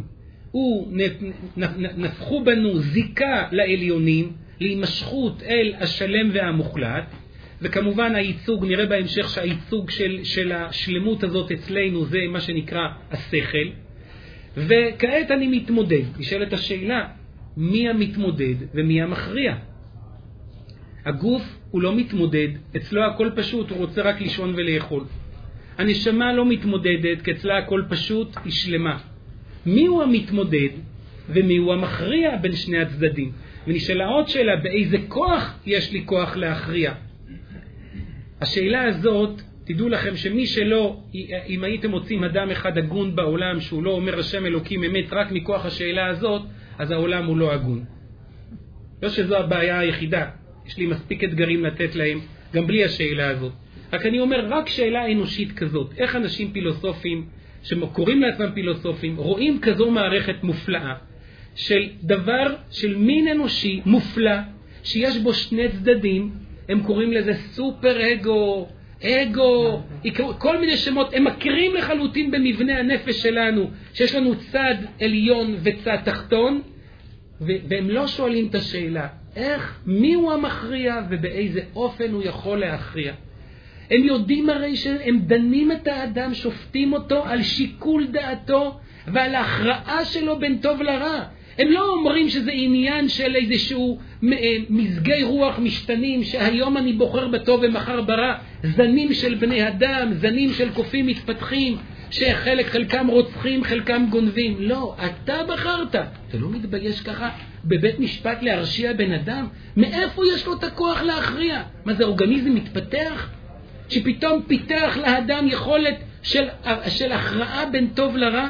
נפחו בנו זיקה לעליונים, להימשכות אל השלם והמוחלט, וכמובן הייצוג, נראה בהמשך שהייצוג של השלמות הזאת אצלנו זה מה שנקרא השכל. וכעת אני מתמודד, נשאלת השאלה, מי המתמודד ומי המכריע? הגוף הוא לא מתמודד, אצלו הכל פשוט, הוא רוצה רק לישון ולאכול. הנשמה לא מתמודדת, כי אצלה הכל פשוט, היא שלמה. מי הוא המתמודד ומי הוא המכריע בין שני הצדדים? ונשאלה עוד שאלה, באיזה כוח יש לי כוח להכריע? השאלה הזאת, תדעו לכם שמי שלא, אם הייתם מוצאים אדם אחד הגון בעולם שהוא לא אומר השם אלוקים אמת רק מכוח השאלה הזאת, אז העולם הוא לא הגון. לא שזו הבעיה היחידה, יש לי מספיק אתגרים לתת להם גם בלי השאלה הזאת. רק אני אומר, רק שאלה אנושית כזאת, איך אנשים פילוסופים שקוראים לעצמם פילוסופים רואים כזו מערכת מופלאה של דבר, של מין אנושי מופלא שיש בו שני צדדים, הם קוראים לזה סופר אגו, כל מיני שמות, הם מכירים לחלוטין במבנה הנפש שלנו, שיש לנו צד עליון וצד תחתון, והם לא שואלים את השאלה, איך, מי הוא המכריע ובאיזה אופן הוא יכול להכריע. הם יודעים הרי שהם דנים את האדם, שופטים אותו על שיקול דעתו ועל ההכרעה שלו בין טוב לרע. הם לא אומרים שזה עניין של איזשהו מזגי רוח משתנים, שהיום אני בוחר בטוב ומחר ברע, זנים של בני אדם, זנים של קופים מתפתחים, חלקם רוצחים, חלקם גונבים. לא, אתה בחרת. אתה לא מתבייש ככה בבית משפט להרשיע בן אדם? מאיפה יש לו את הכוח להכריע? מה זה, אורגניזם מתפתח? שפתאום פיתח לאדם יכולת של הכרעה בין טוב לרע?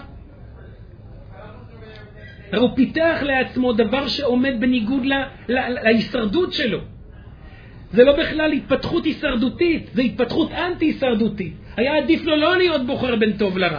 הוא פיתח לעצמו דבר שעומד בניגוד להישרדות שלו. זה לא בכלל התפתחות הישרדותית, זה התפתחות אנטי-הישרדותית. היה עדיף לו לא להיות בוחר בין טוב לרע.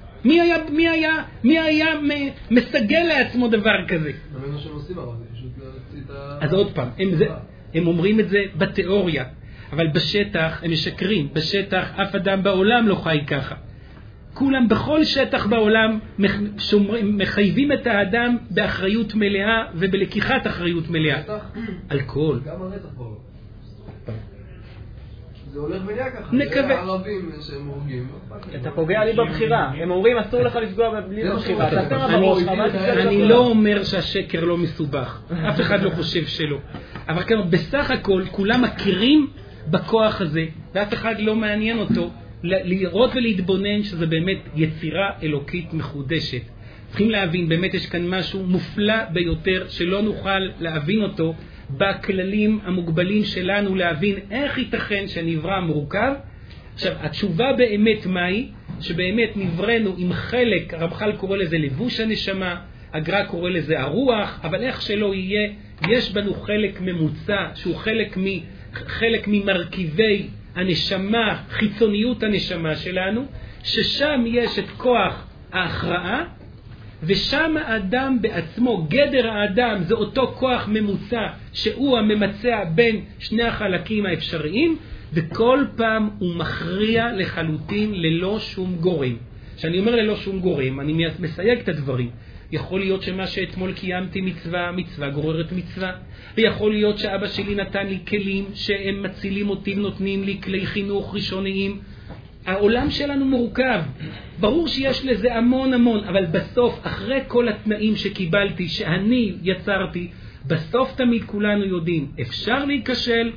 מי היה מסגל לעצמו דבר כזה? מה שהם עושים אבל, פשוט להוציא את אז עוד פעם, הם אומרים את זה בתיאוריה. אבל בשטח הם משקרים. בשטח אף אדם בעולם לא חי ככה. כולם בכל שטח בעולם מחייבים את האדם באחריות מלאה ובלקיחת אחריות מלאה. על כל. גם הרצח פה. זה הולך ונהיה ככה. נקווה. זה הערבים שהם הורגים. אתה פוגע לי בבחירה. הם אומרים אסור לך לפגוע בלי בבחירה. אני לא אומר שהשקר לא מסובך. אף אחד לא חושב שלא. אבל כלומר, בסך הכל כולם מכירים בכוח הזה, ואף אחד לא מעניין אותו לראות ולהתבונן שזה באמת יצירה אלוקית מחודשת. צריכים להבין, באמת יש כאן משהו מופלא ביותר שלא נוכל להבין אותו בכללים המוגבלים שלנו, להבין איך ייתכן שנברא מורכב. עכשיו, התשובה באמת מהי? שבאמת נברנו עם חלק, הרמח"ל קורא לזה לבוש הנשמה, הגר"א קורא לזה הרוח, אבל איך שלא יהיה, יש בנו חלק ממוצע, שהוא חלק ממרכיבי הנשמה, חיצוניות הנשמה שלנו, ששם יש את כוח ההכרעה, ושם האדם בעצמו, גדר האדם, זה אותו כוח ממוצע שהוא הממצע בין שני החלקים האפשריים, וכל פעם הוא מכריע לחלוטין ללא שום גורם. כשאני אומר ללא שום גורם, אני מסייג את הדברים. יכול להיות שמה שאתמול קיימתי מצווה גוררת מצווה, ויכול להיות שאבא שלי נתן לי כלים שהם מצילים אותי ונותנים לי כלי חינוך ראשוניים. העולם שלנו מורכב, ברור שיש לזה המון, אבל בסוף, אחרי כל התנאים שקיבלתי, שאני יצרתי, בסוף תמיד כולנו יודעים, אפשר להיכשל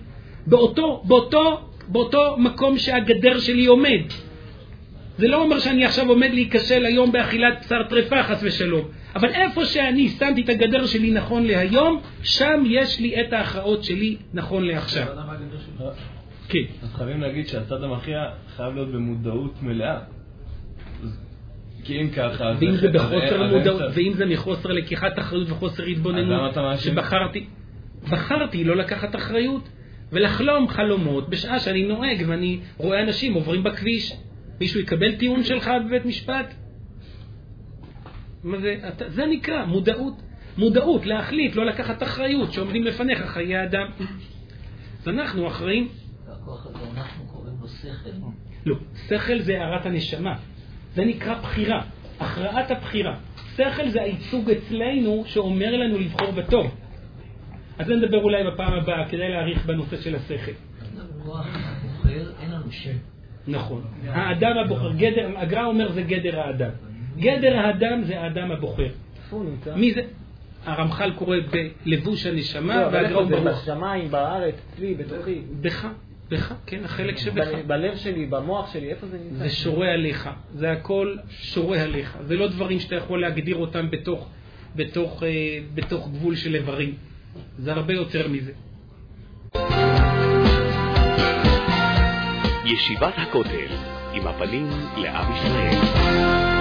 באותו מקום שהגדר שלי עומד. זה לא אומר שאני עכשיו עומד להיכשל היום באכילת בשר טרפה חס ושלום, אבל איפה שאני שמתי את הגדר שלי נכון להיום, שם יש לי את ההכרעות שלי נכון לעכשיו. כן. אז חייבים להגיד שהצד המכריע חייב להיות במודעות מלאה. כי אם ככה... ואם זה בחוסר מודעות, ואם זה מחוסר לקיחת אחריות וחוסר התבוננות, שבחרתי לא לקחת אחריות, ולחלום חלומות בשעה שאני נוהג ואני רואה אנשים עוברים בכביש. מישהו יקבל טיעון שלך בבית משפט? זה נקרא מודעות להחליט, לא לקחת אחריות, שעומדים לפניך חיי אדם. אז אנחנו אחראים. הכוח הזה אנחנו קוראים לו שכל. לא, שכל זה הערת הנשמה. זה נקרא בחירה, הכרעת הבחירה. שכל זה הייצוג אצלנו שאומר לנו לבחור בטוב. אז נדבר אולי בפעם הבאה כדי להאריך בנושא של השכל. הכוח הבוחר, אין לנו שם. נכון. האדם הבוחר, הגר"א אומר זה גדר האדם. גדר האדם זה האדם הבוחר. מי זה? הרמח"ל קורא בלבוש הנשמה, והגר"א אומר בשמיים, בארץ, אצלי, בתוכי. בך, כן, החלק שבך. בלב שלי, במוח שלי, איפה זה נמצא? זה שורה עליך, זה הכל שורה עליך. זה לא דברים שאתה יכול להגדיר אותם בתוך גבול של איברים. זה הרבה יותר מזה. ישיבת הכותל, עם הפנים לעם ישראל.